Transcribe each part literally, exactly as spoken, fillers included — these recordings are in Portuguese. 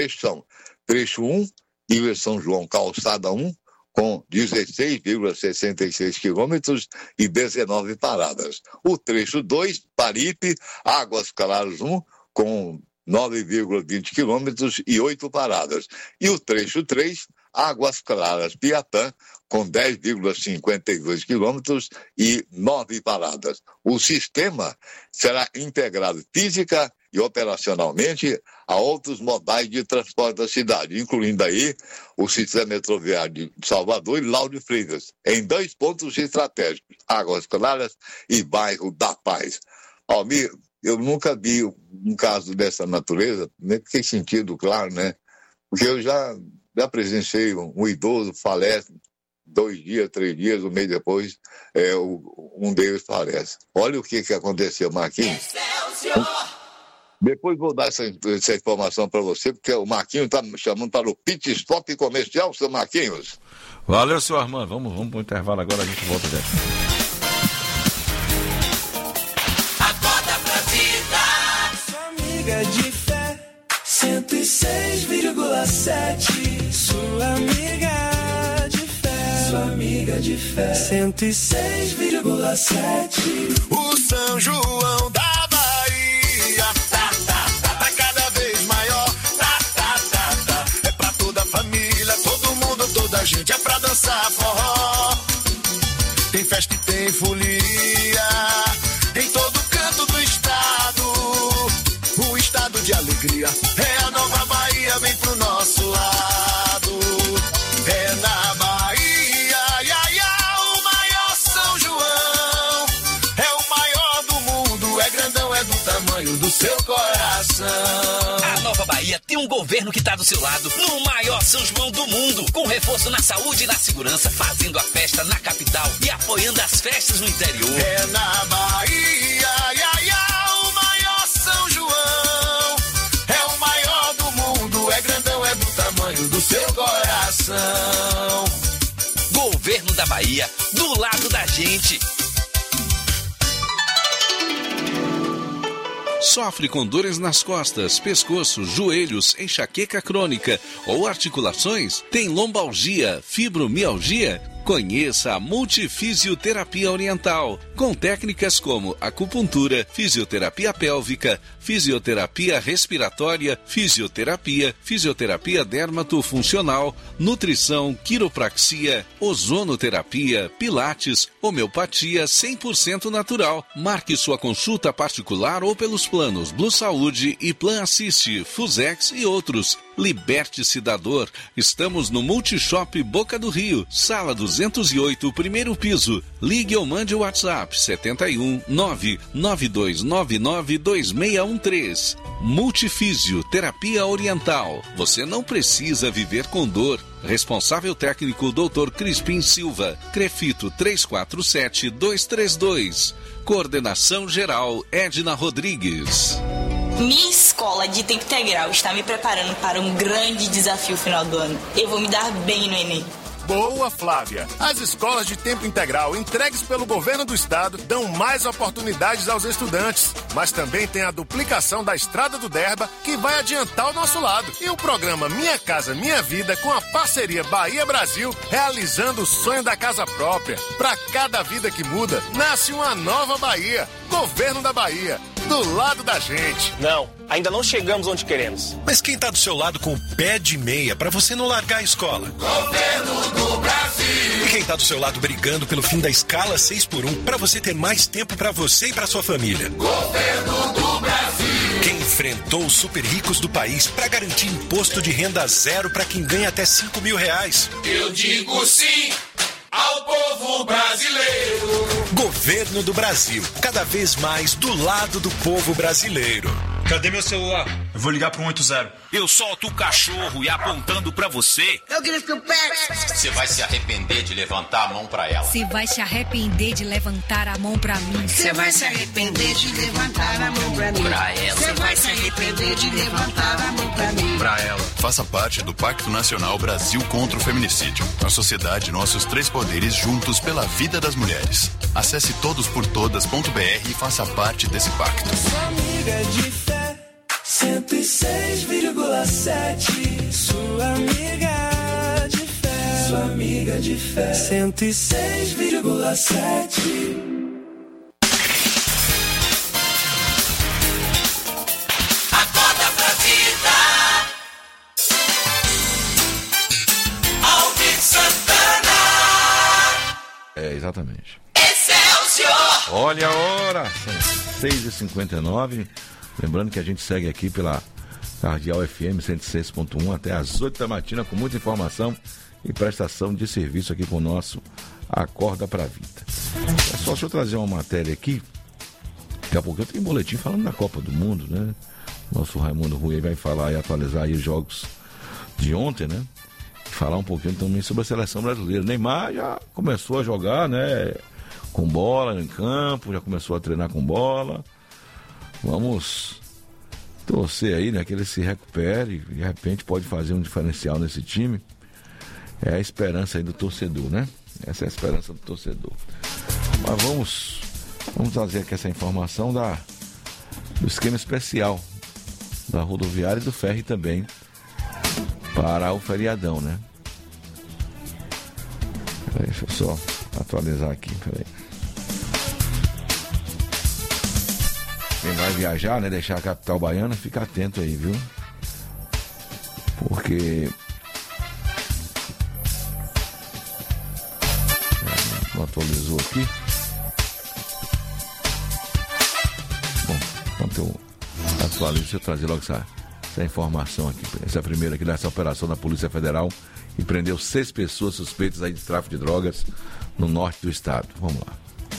são trecho um, Ilha São João, calçada um, com dezesseis vírgula sessenta e seis quilômetros e dezenove paradas. O trecho dois, Paripe, Águas Claras um, com nove vírgula vinte quilômetros e oito paradas. E o trecho três, Águas Claras, Piatã, com dez vírgula cinquenta e dois quilômetros e nove paradas. O sistema será integrado física e operacionalmente a outros modais de transporte da cidade, incluindo aí o sistema metroviário de Salvador e Lauro Freitas, em dois pontos estratégicos, Águas Claras e bairro da Paz. Almir, eu nunca vi um caso dessa natureza, nem tem sentido, claro, né? Porque eu já, já presenciei um, um idoso falece, dois dias, três dias, um mês depois, é, o, um deles falece. Olha o que, que aconteceu, Marquinhos. Depois vou dar essa, essa informação para você, porque o Marquinhos está me chamando para o pit stop comercial, seu Marquinhos. Valeu, seu Armando. Vamos, vamos para o intervalo agora, a gente volta dentro. Acorda pra vida. Sua amiga de fé, cento e seis vírgula sete. Sua amiga de fé, sua amiga de fé, cento e seis vírgula sete. O São João da gente é pra dançar forró. Tem festa e tem folia em todo canto do estado. O estado de alegria é a nova Bahia, vem pro nosso lado. É na Bahia, ia, ia, o maior São João. É o maior do mundo, é grandão, é do tamanho do seu coração. A nova Bahia tem um governo que tá do seu lado no maior São João do mundo, com reforço na saúde e na segurança, fazendo a festa na capital e apoiando as festas no interior. É na Bahia, ia, ia, o maior São João. É o maior do mundo, é grandão, é do tamanho do seu coração. Governo da Bahia, do lado da gente. Sofre com dores nas costas, pescoço, joelhos, enxaqueca crônica ou articulações? Tem lombalgia, fibromialgia? Conheça a Multifisioterapia Oriental, com técnicas como acupuntura, fisioterapia pélvica, fisioterapia respiratória, fisioterapia, fisioterapia dermatofuncional, nutrição, quiropraxia, ozonoterapia, pilates, homeopatia cem por cento natural. Marque sua consulta particular ou pelos planos Blue Saúde e Plan Assist, Fusex e outros. Liberte-se da dor. Estamos no Multishop Boca do Rio, sala duzentos e oito, primeiro piso. Ligue ou mande o WhatsApp sete um nove nove dois nove nove dois seis um três. Multifísio Terapia Oriental. Você não precisa viver com dor. Responsável técnico doutor Crispim Silva. Crefito três quatro sete dois três dois. Coordenação geral Edna Rodrigues. Minha escola de tempo integral está me preparando para um grande desafio final do ano. Eu vou me dar bem no Enem. Boa, Flávia! As escolas de tempo integral entregues pelo governo do estado dão mais oportunidades aos estudantes, mas também tem a duplicação da Estrada do Derba, que vai adiantar o nosso lado. E o programa Minha Casa Minha Vida, com a parceria Bahia Brasil, realizando o sonho da casa própria. Para cada vida que muda, nasce uma nova Bahia. Governo da Bahia, do lado da gente. Não, ainda não chegamos onde queremos. Mas quem tá do seu lado com o pé de meia para você não largar a escola? Governo do Brasil. E quem tá do seu lado brigando pelo fim da escala seis por um para você ter mais tempo para você e para sua família? Governo do Brasil. Quem enfrentou os super ricos do país para garantir imposto de renda zero para quem ganha até cinco mil reais? Eu digo sim ao povo brasileiro. Governo do Brasil, cada vez mais do lado do povo brasileiro. Cadê meu celular? Eu vou ligar pro um oito zero. Eu solto o cachorro e apontando pra você. Eu grito que eu pego. Você vai se arrepender de levantar a mão pra ela. Você vai se arrepender de levantar a mão pra mim. Você vai se arrepender de levantar a mão pra mim. Pra ela. Você vai se arrepender de levantar a mão pra mim. Pra ela. Faça parte do Pacto Nacional Brasil contra o Feminicídio. A sociedade, nossos três poderes juntos pela vida das mulheres. Acesse todos por todas ponto b r e faça parte desse pacto. Sua amiga de fé, cento e seis vírgula sete, sua amiga de fé, sua amiga de fé, cento e seis vírgula sete. Acorda pra vida. Alvin Santana. É, exatamente. Excelsior. Olha a hora, são seis e cinquenta e nove. Lembrando que a gente segue aqui pela Cardeal F M cento e seis ponto um até às oito da matina com muita informação e prestação de serviço aqui com o nosso Acorda pra Vida. É só deixa eu trazer uma matéria aqui. Daqui a pouco eu tenho um boletim falando da Copa do Mundo, né? Nosso Raimundo Rui vai falar e atualizar aí os jogos de ontem, né? Falar um pouquinho também sobre a seleção brasileira. Neymar já começou a jogar, né? Com bola em campo, já começou a treinar com bola. Vamos torcer aí, né? Que ele se recupere, de repente pode fazer um diferencial nesse time. É a esperança aí do torcedor, né? Essa é a esperança do torcedor. Mas vamos, vamos trazer aqui essa informação da, do esquema especial da rodoviária e do ferry também para o feriadão, né? Peraí, deixa eu só atualizar aqui, peraí. Quem vai viajar, né, deixar a capital baiana, fica atento aí, viu? Porque é, não atualizou aqui. Bom, enquanto eu atualizo, deixa eu trazer logo essa, essa informação aqui. Essa é a primeira aqui dessa operação da Polícia Federal e prendeu seis pessoas suspeitas aí de tráfico de drogas no norte do estado. Vamos lá.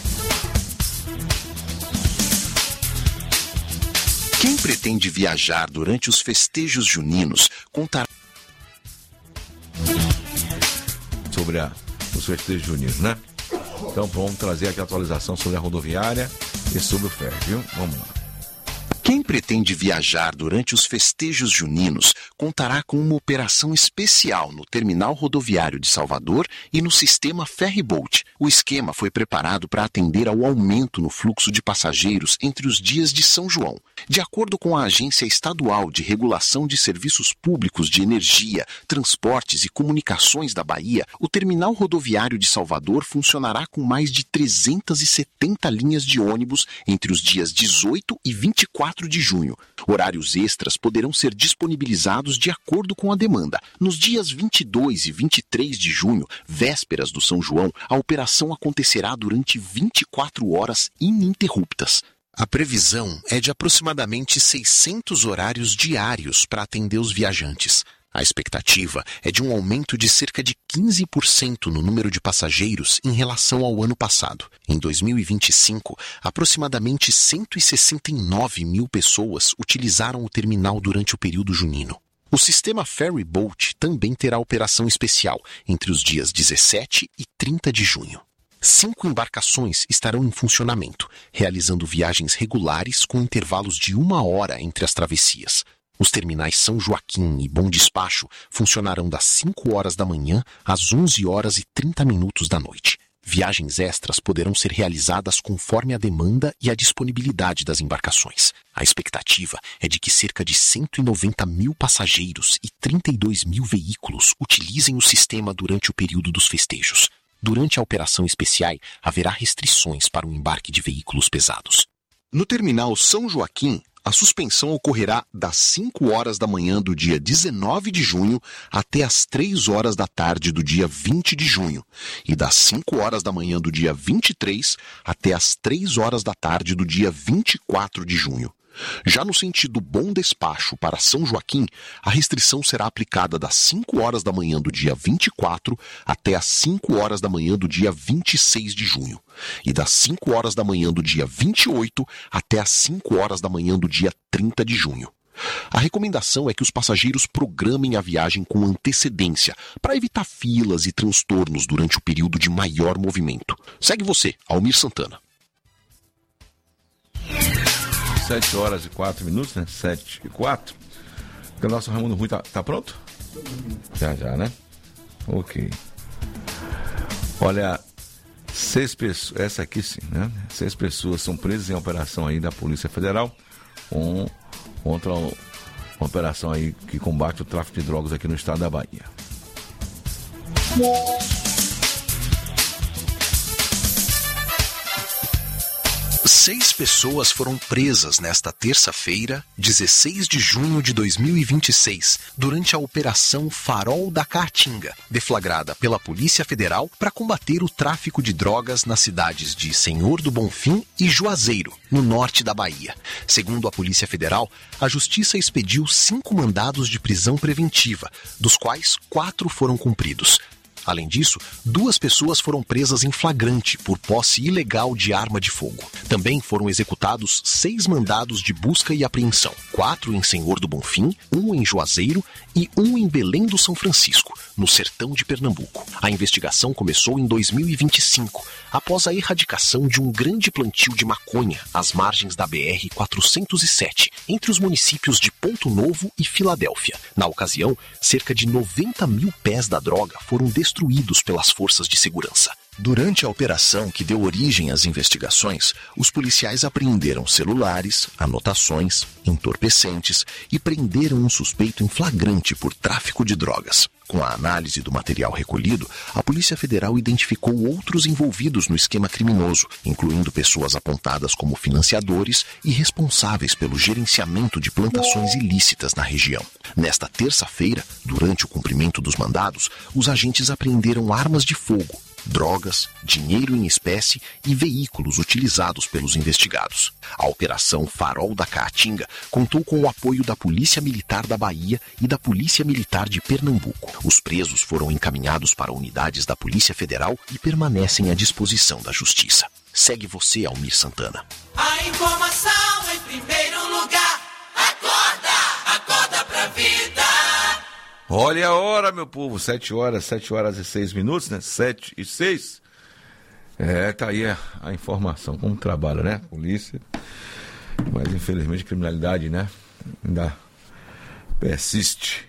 Quem pretende viajar durante os festejos juninos contará sobre a, os festejos juninos, né? Então vamos trazer aqui a atualização sobre a rodoviária e sobre o ferry, viu? Vamos lá. Quem pretende viajar durante os festejos juninos contará com uma operação especial no terminal rodoviário de Salvador e no sistema Ferryboat. O esquema foi preparado para atender ao aumento no fluxo de passageiros entre os dias de São João. De acordo com a Agência Estadual de Regulação de Serviços Públicos de Energia, Transportes e Comunicações da Bahia, o terminal rodoviário de Salvador funcionará com mais de trezentas e setenta linhas de ônibus entre os dias dezoito e vinte e quatro de junho. Horários extras poderão ser disponibilizados de acordo com a demanda. Nos dias vinte e dois e vinte e três de junho, vésperas do São João, a operação acontecerá durante vinte e quatro horas ininterruptas. A previsão é de aproximadamente seiscentos horários diários para atender os viajantes. A expectativa é de um aumento de cerca de quinze por cento no número de passageiros em relação ao ano passado. Em dois mil e vinte e cinco, aproximadamente cento e sessenta e nove mil pessoas utilizaram o terminal durante o período junino. O sistema Ferryboat também terá operação especial entre os dias dezessete e trinta de junho. Cinco embarcações estarão em funcionamento, realizando viagens regulares com intervalos de uma hora entre as travessias. Os terminais São Joaquim e Bom Despacho funcionarão das cinco horas da manhã às onze horas e trinta minutos da noite. Viagens extras poderão ser realizadas conforme a demanda e a disponibilidade das embarcações. A expectativa é de que cerca de cento e noventa mil passageiros e trinta e dois mil veículos utilizem o sistema durante o período dos festejos. Durante a operação especial, haverá restrições para o embarque de veículos pesados. No terminal São Joaquim, a suspensão ocorrerá das cinco horas da manhã do dia dezenove de junho até as três horas da tarde do dia vinte de junho e das cinco horas da manhã do dia vinte e três até as três horas da tarde do dia vinte e quatro de junho. Já no sentido Bom Despacho para São Joaquim, a restrição será aplicada das cinco horas da manhã do dia vinte e quatro até as cinco horas da manhã do dia vinte e seis de junho e das cinco horas da manhã do dia vinte e oito até as cinco horas da manhã do dia trinta de junho. A recomendação é que os passageiros programem a viagem com antecedência para evitar filas e transtornos durante o período de maior movimento. Segue você, Almir Santana. sete horas e quatro minutos, né? sete e quatro. O nosso Raimundo Rui tá, tá pronto? Já, já, né? Ok. Olha, seis pessoas, essa aqui sim, né? Seis pessoas são presas em operação aí da Polícia Federal com, contra Uma operação aí que combate o tráfico de drogas aqui no estado da Bahia. Seis pessoas foram presas nesta terça-feira, dezesseis de junho de dois mil e vinte e seis, durante a Operação Farol da Caatinga, deflagrada pela Polícia Federal para combater o tráfico de drogas nas cidades de Senhor do Bonfim e Juazeiro, no norte da Bahia. Segundo a Polícia Federal, a Justiça expediu cinco mandados de prisão preventiva, dos quais quatro foram cumpridos. Além disso, duas pessoas foram presas em flagrante por posse ilegal de arma de fogo. Também foram executados seis mandados de busca e apreensão, quatro em Senhor do Bonfim, um em Juazeiro e um em Belém do São Francisco, no sertão de Pernambuco. A investigação começou em dois mil e vinte e cinco, após a erradicação de um grande plantio de maconha às margens da B R quatrocentos e sete, entre os municípios de Ponto Novo e Filadélfia. Na ocasião, cerca de noventa mil pés da droga foram destruídos destruídos pelas forças de segurança. Durante a operação que deu origem às investigações, os policiais apreenderam celulares, anotações, entorpecentes e prenderam um suspeito em flagrante por tráfico de drogas. Com a análise do material recolhido, a Polícia Federal identificou outros envolvidos no esquema criminoso, incluindo pessoas apontadas como financiadores e responsáveis pelo gerenciamento de plantações ilícitas na região. Nesta terça-feira, durante o cumprimento dos mandados, os agentes apreenderam armas de fogo, drogas, dinheiro em espécie e veículos utilizados pelos investigados. A Operação Farol da Caatinga contou com o apoio da Polícia Militar da Bahia e da Polícia Militar de Pernambuco. Os presos foram encaminhados para unidades da Polícia Federal e permanecem à disposição da Justiça. Segue você, Almir Santana. A informação em primeiro lugar. Acorda, acorda pra vida. Olha a hora, meu povo, sete horas, sete horas e seis minutos, né? Sete e seis. É, tá aí a, a informação, como trabalha, né? Polícia. Mas infelizmente a criminalidade, né? Ainda persiste.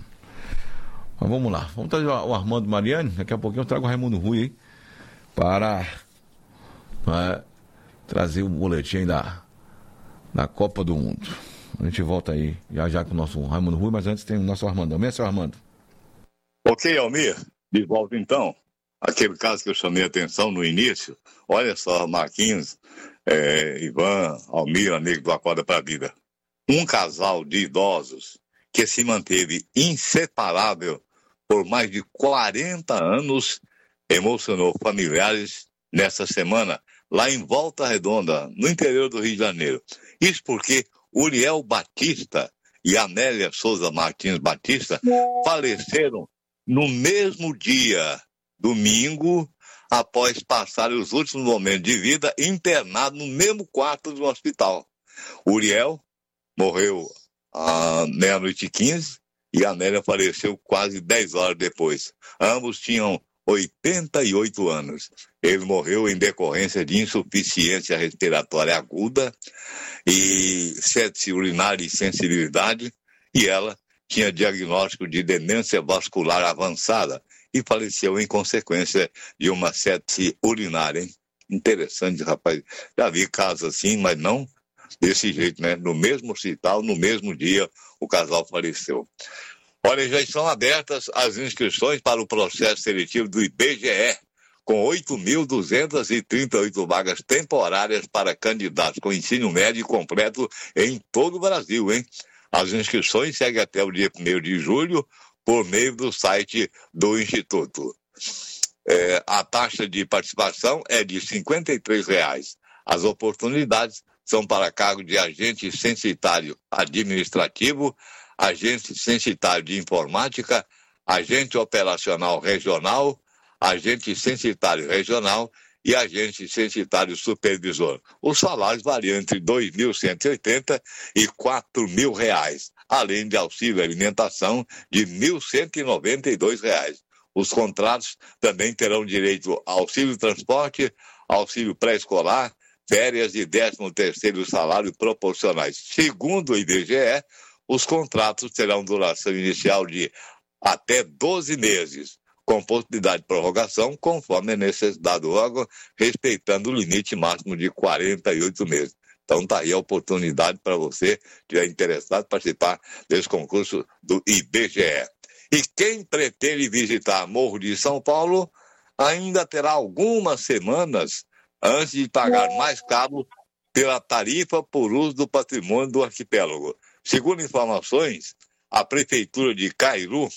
Mas vamos lá, vamos trazer o Armando Mariani, daqui a pouquinho eu trago o Raimundo Rui aí para, para trazer o boletim aí da, da Copa do Mundo. A gente volta aí já já com o nosso Raimundo Rui, mas antes tem o nosso Armandão. Mestre Armando. Ok, Almir, de volta então. Aquele caso que eu chamei a atenção no início, olha só, Marquinhos, é, Ivan, Almir, amigo do Acorda pra Vida. Um casal de idosos que se manteve inseparável por mais de quarenta anos emocionou familiares nessa semana, lá em Volta Redonda, no interior do Rio de Janeiro. Isso porque Uriel Batista e Amélia Souza Martins Batista faleceram no mesmo dia, domingo, após passarem os últimos momentos de vida internados no mesmo quarto do hospital. Uriel morreu à meia-noite e quinze e a Amélia faleceu quase dez horas depois. Ambos tinham oitenta e oito anos. Ele morreu em decorrência de insuficiência respiratória aguda e sepse urinária e sensibilidade, e ela tinha diagnóstico de demência vascular avançada e faleceu em consequência de uma sepse urinária. Hein? Interessante, rapaz. Já vi casos assim, mas não desse jeito, né? No mesmo hospital, no mesmo dia, o casal faleceu. Olha, já estão abertas as inscrições para o processo seletivo do I B G E, com oito mil duzentas e trinta e oito vagas temporárias para candidatos com ensino médio completo em todo o Brasil, hein? As inscrições seguem até o dia primeiro de julho por meio do site do Instituto. É, a taxa de participação é de cinquenta e três reais. As oportunidades são para cargo de agente censitário administrativo, agente censitário de informática, agente operacional regional, agente censitário regional e agente censitário supervisor. Os salários variam entre dois mil cento e oitenta e quatro mil reais, além de auxílio alimentação de mil cento e noventa e dois reais. Os contratos também terão direito a auxílio transporte, auxílio pré-escolar, férias e décimo terceiro salário proporcionais. Segundo o I B G E, os contratos terão duração inicial de até doze meses, com possibilidade de prorrogação, conforme a necessidade do órgão, respeitando o limite máximo de quarenta e oito meses. Então tá aí a oportunidade para você, que estiver interessado, participar desse concurso do I B G E. E quem pretende visitar Morro de São Paulo ainda terá algumas semanas antes de pagar mais caro pela tarifa por uso do patrimônio do arquipélago. Segundo informações, a Prefeitura de Cairu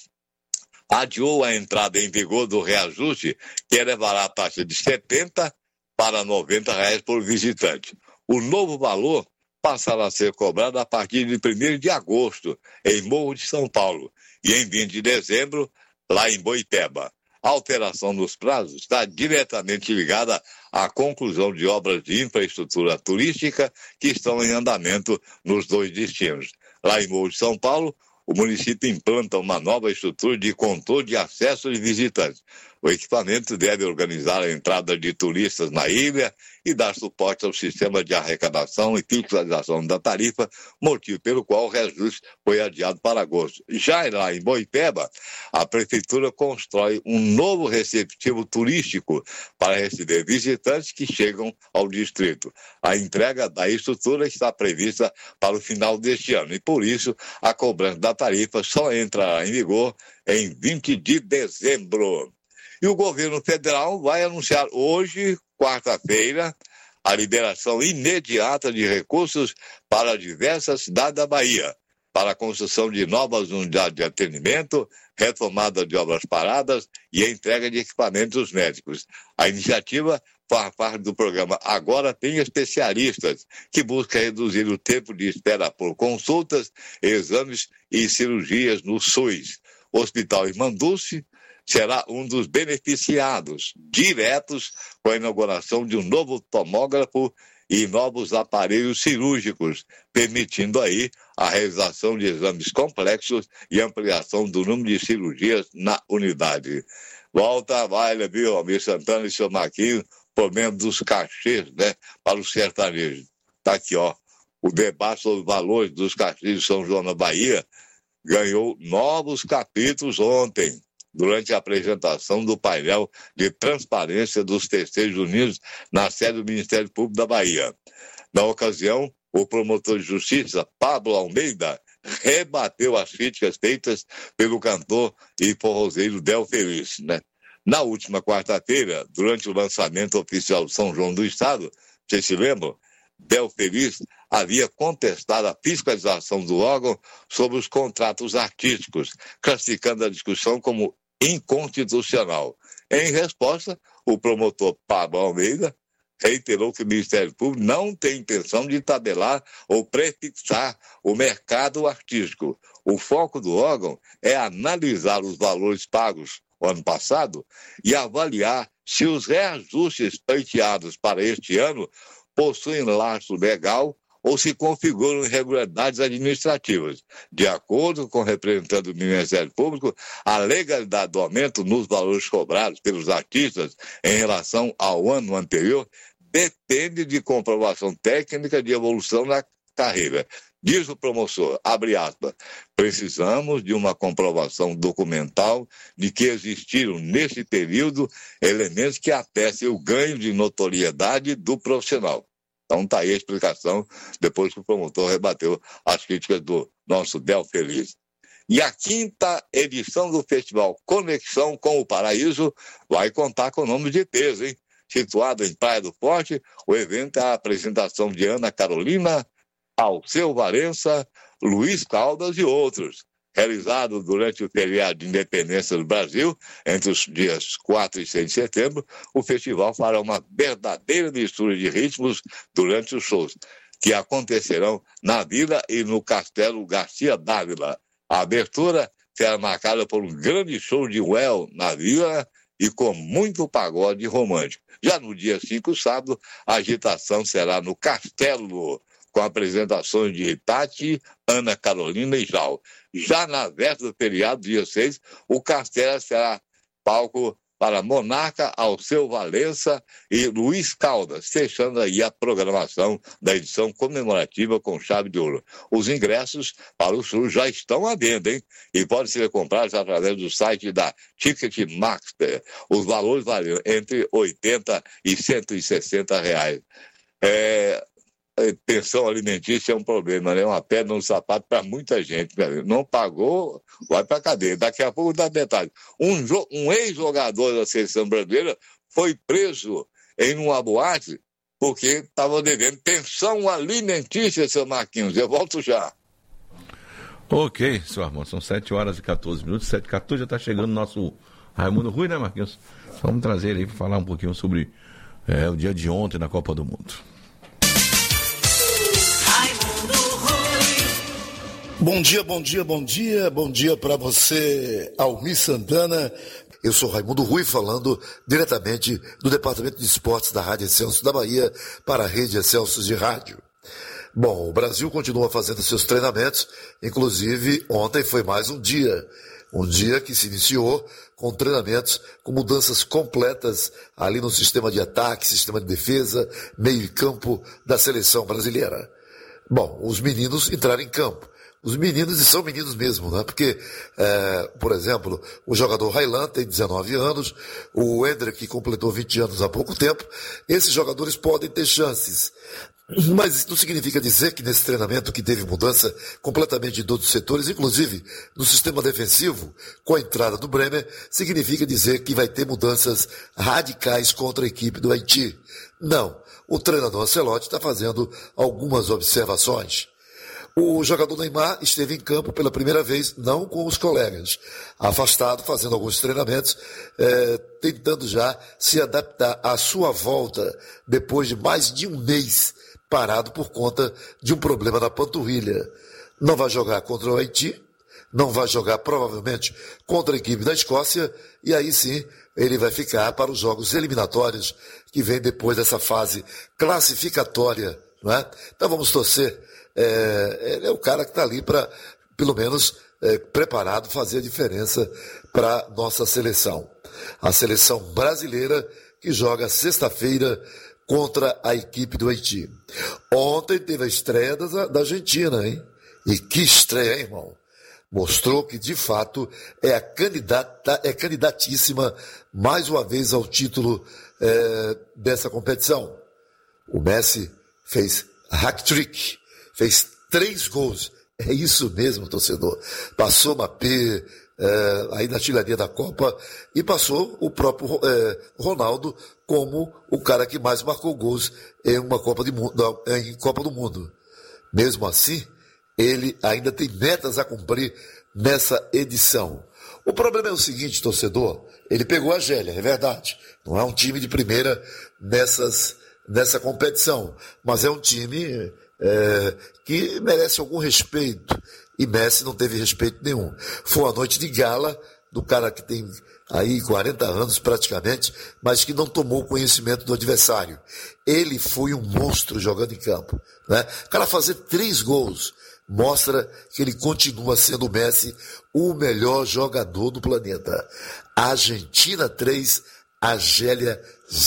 adiou a entrada em vigor do reajuste, que elevará a taxa de setenta para noventa reais por visitante. O novo valor passará a ser cobrado a partir de primeiro de agosto, em Morro de São Paulo, e em vinte de dezembro, lá em Boipeba. A alteração dos prazos está diretamente ligada à conclusão de obras de infraestrutura turística que estão em andamento nos dois destinos. Lá em Morro de São Paulo, o município implanta uma nova estrutura de controle de acesso de visitantes. O equipamento deve organizar a entrada de turistas na ilha e dar suporte ao sistema de arrecadação e fiscalização da tarifa, motivo pelo qual o reajuste foi adiado para agosto. Já lá em Boipeba, a Prefeitura constrói um novo receptivo turístico para receber visitantes que chegam ao distrito. A entrega da estrutura está prevista para o final deste ano e, por isso, a cobrança da tarifa só entrará em vigor em vinte de dezembro. E o governo federal vai anunciar hoje, quarta-feira, a liberação imediata de recursos para diversas cidades da Bahia, para a construção de novas unidades de atendimento, retomada de obras paradas e a entrega de equipamentos médicos. A iniciativa faz parte do programa Agora Tem Especialistas, que busca reduzir o tempo de espera por consultas, exames e cirurgias no SUS. O Hospital Irmã Dulce será um dos beneficiados diretos com a inauguração de um novo tomógrafo e novos aparelhos cirúrgicos, permitindo aí a realização de exames complexos e ampliação do número de cirurgias na unidade. Volta, vai, viu, Almir Santana e seu Marquinhos, problema dos cachês, né, para o sertanejo. Tá aqui, ó, o debate sobre os valores dos cachês de São João na Bahia ganhou novos capítulos ontem, durante a apresentação do painel de transparência dos festejos unidos na sede do Ministério Público da Bahia. Na ocasião, o promotor de justiça, Pablo Almeida, rebateu as críticas feitas pelo cantor e forrozeiro Del Feliz, né? Na última quarta-feira, durante o lançamento oficial de São João do Estado, vocês se lembram? Del Feliz havia contestado a fiscalização do órgão sobre os contratos artísticos, classificando a discussão como inconstitucional. Em resposta, o promotor Pablo Almeida reiterou que o Ministério Público não tem intenção de tabelar ou prefixar o mercado artístico. O foco do órgão é analisar os valores pagos no ano passado e avaliar se os reajustes pleiteados para este ano possuem laço legal ou se configuram irregularidades administrativas. De acordo com o representante do Ministério Público, a legalidade do aumento nos valores cobrados pelos artistas em relação ao ano anterior depende de comprovação técnica de evolução na carreira. Diz o promotor, abre aspas, precisamos de uma comprovação documental de que existiram nesse período elementos que atestem o ganho de notoriedade do profissional. Então está aí a explicação, depois que o promotor rebateu as críticas do nosso Del Feliz. E a quinta edição do Festival Conexão com o Paraíso vai contar com nomes de peso, hein? Situado em Praia do Forte, o evento é a apresentação de Ana Carolina, Alceu Valença, Luiz Caldas e outros. Realizado durante o feriado de Independência do Brasil, entre os dias quatro e seis de setembro, o festival fará uma verdadeira mistura de ritmos durante os shows, que acontecerão na Vila e no Castelo Garcia Dávila. A abertura será marcada por um grande show de Well na Vila e com muito pagode romântico. Já no dia cinco, sábado, a agitação será no Castelo, com apresentações de Tati, Ana Carolina e Jal. Já na véspera do feriado, dia seis, o Castelo será palco para Monarca, Alceu Valença e Luiz Caldas, fechando aí a programação da edição comemorativa com chave de ouro. Os ingressos para o show já estão à venda, hein? E podem ser comprados através do site da Ticketmaster. Os valores variam entre oitenta e cento e sessenta reais. É... pensão alimentícia é um problema, né? Uma pedra no sapato para muita gente. Né? Não pagou, vai para a cadeia. Daqui a pouco dá metade. Um, jo- um ex-jogador da seleção brasileira foi preso em uma boate porque estava devendo pensão alimentícia, seu Marquinhos. Eu volto já. Ok, seu Armando, são sete horas e catorze minutos, sete e catorze, já está chegando o nosso Raimundo Rui, né, Marquinhos? Vamos trazer ele aí para falar um pouquinho sobre é, o dia de ontem na Copa do Mundo. Bom dia, bom dia, bom dia, bom dia para você, Almir Santana. Eu sou Raimundo Rui, falando diretamente do Departamento de Esportes da Rádio Excelsior da Bahia para a Rede Excelsior de Rádio. Bom, o Brasil continua fazendo seus treinamentos, inclusive ontem foi mais um dia, um dia que se iniciou com treinamentos com mudanças completas ali no sistema de ataque, sistema de defesa, meio campo da seleção brasileira. Bom, os meninos entraram em campo. Os meninos, e são meninos mesmo, né? Porque, é, por exemplo, o jogador Railan tem dezenove anos, o Hendrick, que completou vinte anos há pouco tempo, esses jogadores podem ter chances. Mas isso não significa dizer que nesse treinamento que teve mudança completamente de todos os setores, inclusive no sistema defensivo, com a entrada do Bremer, significa dizer que vai ter mudanças radicais contra a equipe do Haiti. Não, o treinador Ancelotti está fazendo algumas observações. O jogador Neymar esteve em campo pela primeira vez, não com os colegas, afastado, fazendo alguns treinamentos, eh, tentando já se adaptar à sua volta, depois de mais de um mês parado por conta de um problema na panturrilha. Não vai jogar contra o Haiti, não vai jogar provavelmente contra a equipe da Escócia, e aí sim ele vai ficar para os jogos eliminatórios que vem depois dessa fase classificatória, não é? Então vamos torcer. É, ele é o cara que está ali para, pelo menos, é, preparado, fazer a diferença para nossa seleção. A seleção brasileira que joga sexta-feira contra a equipe do Haiti. Ontem teve a estreia da, da Argentina, hein? E que estreia, hein, irmão? Mostrou que, de fato, é a candidata, é candidatíssima mais uma vez ao título é, dessa competição. O Messi fez hat-trick, fez três gols. É isso mesmo, torcedor. Passou Mbappé é, aí na artilharia da Copa e passou o próprio é, Ronaldo como o cara que mais marcou gols em uma Copa, de, não, em Copa do Mundo. Mesmo assim, ele ainda tem metas a cumprir nessa edição. O problema é o seguinte, torcedor, ele pegou a Argélia, é verdade. Não é um time de primeira nessas, nessa competição, mas é um time é, que merece algum respeito. E Messi não teve respeito nenhum. Foi uma noite de gala do cara que tem aí quarenta anos praticamente, mas que não tomou conhecimento do adversário. Ele foi um monstro jogando em campo, né? O cara fazer três gols mostra que ele continua sendo o Messi o melhor jogador do planeta. Argentina três, Argélia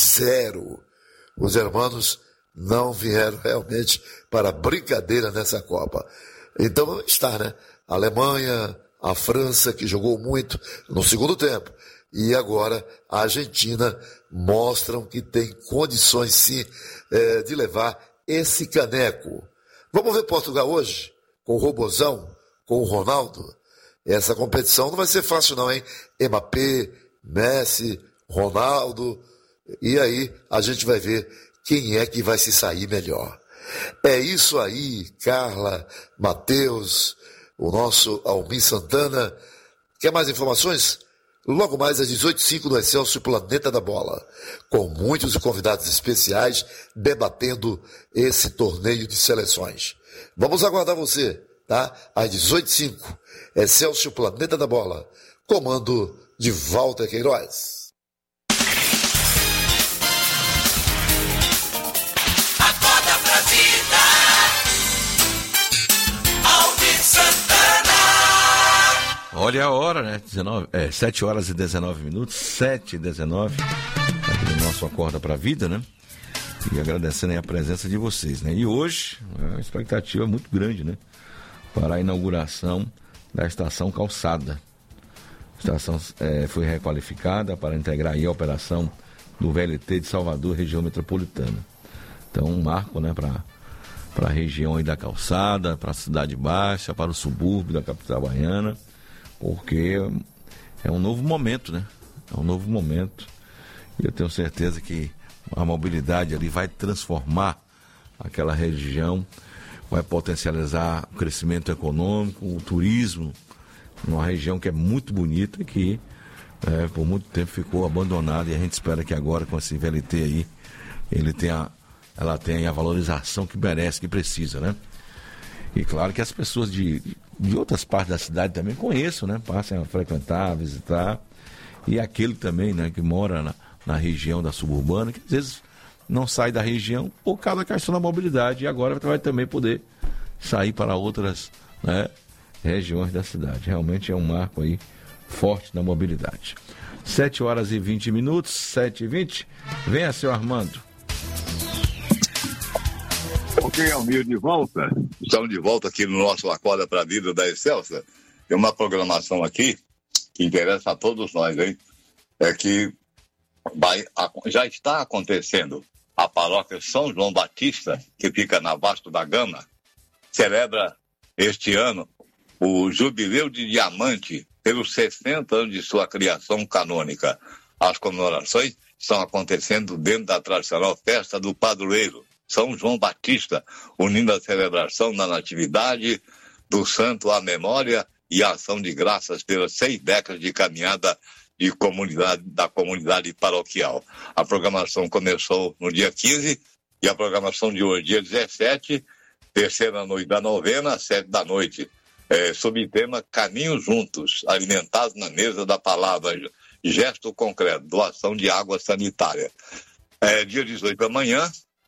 zero. Os hermanos não vieram realmente para brincadeira nessa Copa. Então está, né? A Alemanha, a França, que jogou muito no segundo tempo, e agora a Argentina mostram que tem condições sim é, de levar esse caneco. Vamos ver Portugal hoje? Com o Robozão, com o Ronaldo. Essa competição não vai ser fácil não, hein? Mbappé, Messi, Ronaldo, e aí a gente vai ver quem é que vai se sair melhor. É isso aí, Carla, Matheus, o nosso Almir Santana. Quer mais informações? Logo mais às dezoito e cinco no Excelsior Planeta da Bola, com muitos convidados especiais debatendo esse torneio de seleções. Vamos aguardar você, tá? Às dezoito e cinco, Excelsior Planeta da Bola, comando de Walter Queiroz. Acorda pra vida, Almir Santana. Olha a hora, né? dezenove, é, sete horas e dezenove minutos, sete e dezenove, aqui no nosso Acorda pra Vida, né? E agradecendo aí a presença de vocês, né? E hoje, é uma expectativa muito grande, né? Para a inauguração da Estação Calçada. A estação é, foi requalificada para integrar aí a operação do V L T de Salvador, região metropolitana. Então, um marco, né? Para para a região aí da Calçada, para a Cidade Baixa, para o subúrbio da capital baiana, porque é um novo momento, né? É um novo momento. E eu tenho certeza que a mobilidade ali vai transformar aquela região, vai potencializar o crescimento econômico, o turismo, numa região que é muito bonita e que é, por muito tempo ficou abandonada, e a gente espera que agora com esse V L T aí, ele tenha, ela tenha a valorização que merece, que precisa, né? E claro que as pessoas de, de outras partes da cidade também conheçam, né? Passem a frequentar, a visitar, e aquele também, né, que mora na, na região da suburbana, que às vezes não sai da região por causa da questão da mobilidade, e agora vai também poder sair para outras, né, regiões da cidade. Realmente é um marco aí forte na mobilidade. sete horas e vinte minutos, sete e vinte. Venha, seu Armando. Ok, Almir, de volta. Estamos de volta aqui no nosso Acorda para a Vida da Excelsa. Tem uma programação aqui que interessa a todos nós, hein? É que vai, já está acontecendo. A paróquia São João Batista, que fica na Vasco da Gama, celebra este ano o Jubileu de Diamante pelos sessenta anos de sua criação canônica. As comemorações estão acontecendo dentro da tradicional festa do padroeiro, São João Batista, unindo a celebração da natividade do santo à memória e a ação de graças pelas seis décadas de caminhada de comunidade, da comunidade paroquial. A programação começou no dia quinze e a programação de hoje, dia dezessete, terceira noite da novena, sete da noite. É, sob o tema Caminhos Juntos, alimentados na mesa da palavra, gesto concreto, doação de água sanitária. É, dia dezoito amanhã,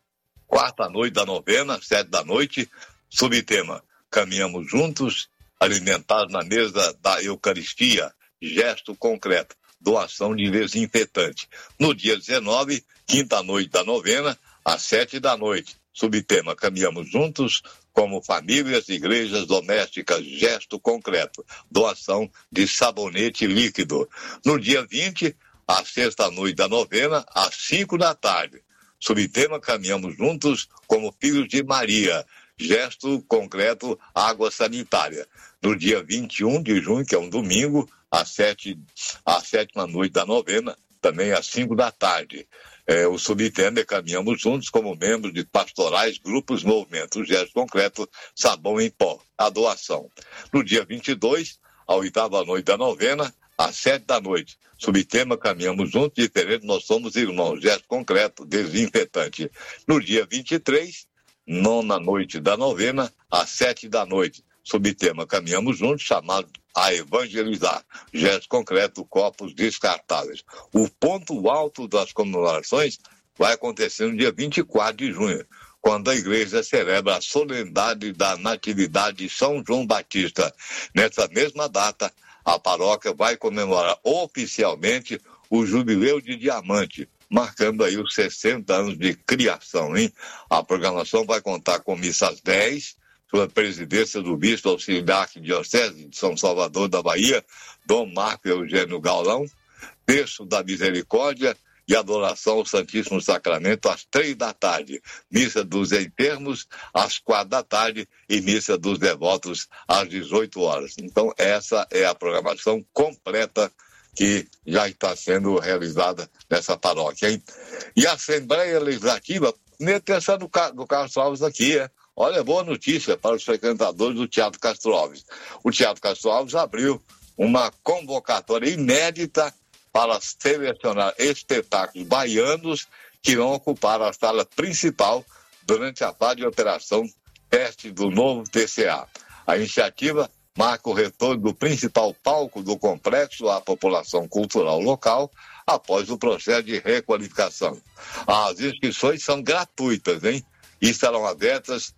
quarta noite da novena, sete da noite, sob o tema Caminhamos Juntos, alimentados na mesa da Eucaristia, gesto concreto, doação de desinfetante. No dia dezenove, quinta noite da novena, às sete da noite, sob o tema Caminhamos Juntos, como famílias, igrejas domésticas, gesto concreto, doação de sabonete líquido. No dia vinte, à sexta noite da novena, às cinco da tarde, sob o tema Caminhamos Juntos, como filhos de Maria, gesto concreto, água sanitária. No dia vinte e um de junho, que é um domingo, às sete, à sétima noite da novena, também às cinco da tarde. É, o subtema é Caminhamos Juntos como membros de pastorais, grupos, movimentos, gesto concreto, sabão em pó, a doação. No dia vinte e dois, à oitava noite da novena, às sete da noite, subtema Caminhamos Juntos, diferente, nós somos irmãos, gesto concreto, desinfetante. No dia vinte e três, nona noite da novena, às sete da noite, subtema Caminhamos Juntos, chamado a evangelizar, gesto concreto, copos descartáveis. O ponto alto das comemorações vai acontecer no dia vinte e quatro de junho, quando a igreja celebra a solenidade da Natividade de São João Batista. Nessa mesma data, a paróquia vai comemorar oficialmente o Jubileu de Diamante, marcando aí os sessenta anos de criação, hein? A programação vai contar com missa às dez, sob a presidência do bispo auxiliar arquidiocese de São Salvador da Bahia, Dom Marco Eugênio Gaulão, terço da misericórdia e adoração ao Santíssimo Sacramento às três da tarde, missa dos enfermos às quatro da tarde e missa dos devotos às dezoito horas. Então essa é a programação completa que já está sendo realizada nessa paróquia, hein? E a Assembleia Legislativa, nem pensando no, no Castro Alves aqui, é? Olha, boa notícia para os frequentadores do Teatro Castro Alves. O Teatro Castro Alves abriu uma convocatória inédita para selecionar espetáculos baianos que vão ocupar a sala principal durante a fase de operação teste do novo T C A. A iniciativa marca o retorno do principal palco do complexo à população cultural local após o processo de requalificação. As inscrições são gratuitas, hein? E estarão abertas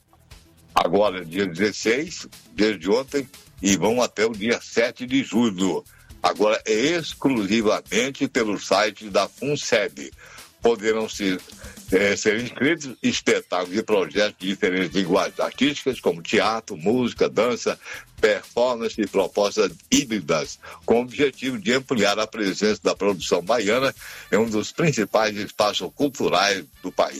agora, dia dezesseis, desde ontem, e vão até o dia sete de julho. Agora, é exclusivamente pelo site da FUNSEB. Poderão ser, é, ser inscritos espetáculos e projetos de diferentes linguagens artísticas, como teatro, música, dança, performance e propostas híbridas, com o objetivo de ampliar a presença da produção baiana em um dos principais espaços culturais do país.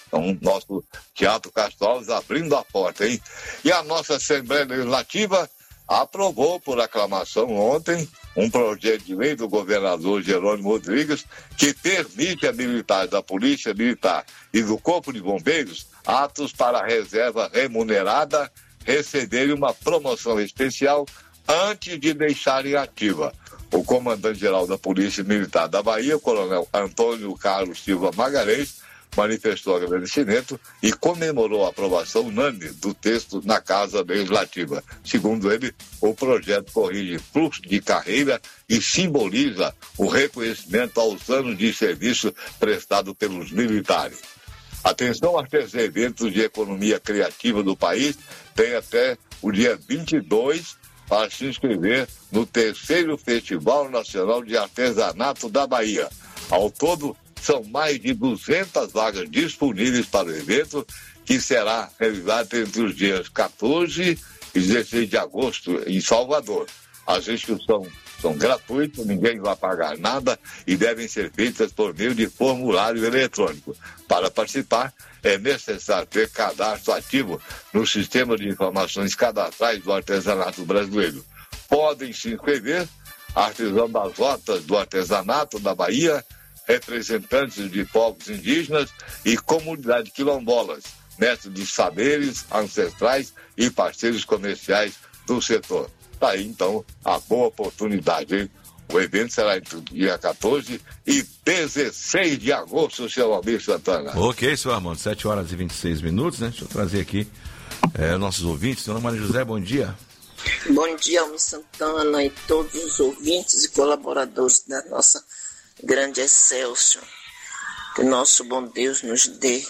Então, nosso Teatro Castro Alves abrindo a porta, hein? E a nossa Assembleia Legislativa aprovou por aclamação ontem um projeto de lei do governador Jerônimo Rodrigues que permite a militares da Polícia Militar e do Corpo de Bombeiros atos para a reserva remunerada receberem uma promoção especial antes de deixarem ativa. O comandante-geral da Polícia Militar da Bahia, Coronel Antônio Carlos Silva Magalhães, manifestou agradecimento e comemorou a aprovação unânime do texto na Casa Legislativa. Segundo ele, o projeto corrige fluxo de carreira e simboliza o reconhecimento aos anos de serviço prestado pelos militares. Atenção aos três eventos de economia criativa do país, tem até o dia vinte e dois para se inscrever no terceiro Festival Nacional de Artesanato da Bahia. Ao todo, são mais de duzentas vagas disponíveis para o evento, que será realizado entre os dias quatorze e dezesseis de agosto em Salvador. As inscrições são gratuitas, ninguém vai pagar nada e devem ser feitas por meio de formulário eletrônico. Para participar, é necessário ter cadastro ativo no Sistema de Informações Cadastrais do Artesanato Brasileiro. Podem se inscrever artesãos das rotas do artesanato da Bahia, representantes de povos indígenas e comunidades quilombolas, mestres de saberes ancestrais e parceiros comerciais do setor. Está aí, então, a boa oportunidade, hein? O evento será entre o dia quatorze e dezesseis de agosto, seu Almir Santana. Ok, senhor Armando, sete horas e vinte e seis minutos, né? Deixa eu trazer aqui é, nossos ouvintes. Senhora Maria José, bom dia. Bom dia, Almir Santana e todos os ouvintes e colaboradores da nossa grande Excelsior. Que o nosso bom Deus nos dê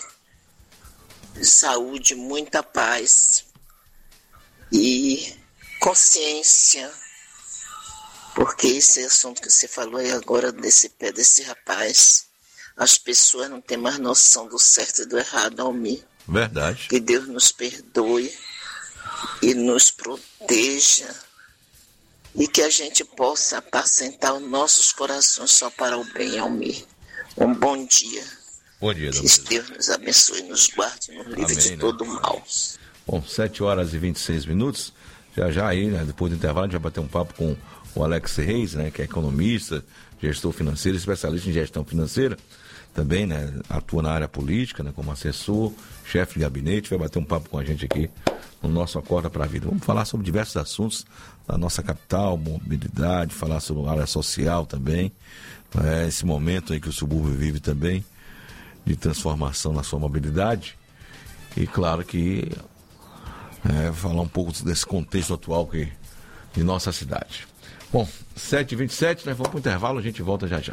saúde, muita paz e consciência, porque esse assunto que você falou aí agora desse pé desse rapaz, as pessoas não têm mais noção do certo e do errado, Almir. Verdade. Que Deus nos perdoe e nos proteja e que a gente possa apacentar os nossos corações só para o bem, Almir. Um bom dia. Bom dia, Dona Que Deus nos abençoe, nos guarde, nos livre de né? todo mal. Bom, sete horas e vinte e seis minutos. Já já aí, né, depois do intervalo, a gente vai bater um papo com o Alex Reis, né, que é economista, gestor financeiro, especialista em gestão financeira. Também, né, atua na área política, né, como assessor, chefe de gabinete. Vai bater um papo com a gente aqui no nosso Acorda para a Vida. Vamos falar sobre diversos assuntos da nossa capital, mobilidade, falar sobre a área social também. É, esse momento aí que o subúrbio vive também, de transformação na sua mobilidade. E claro que é, falar um pouco desse contexto atual que, de nossa cidade. Bom, sete e vinte e sete, nós vamos para o intervalo, a gente volta já já.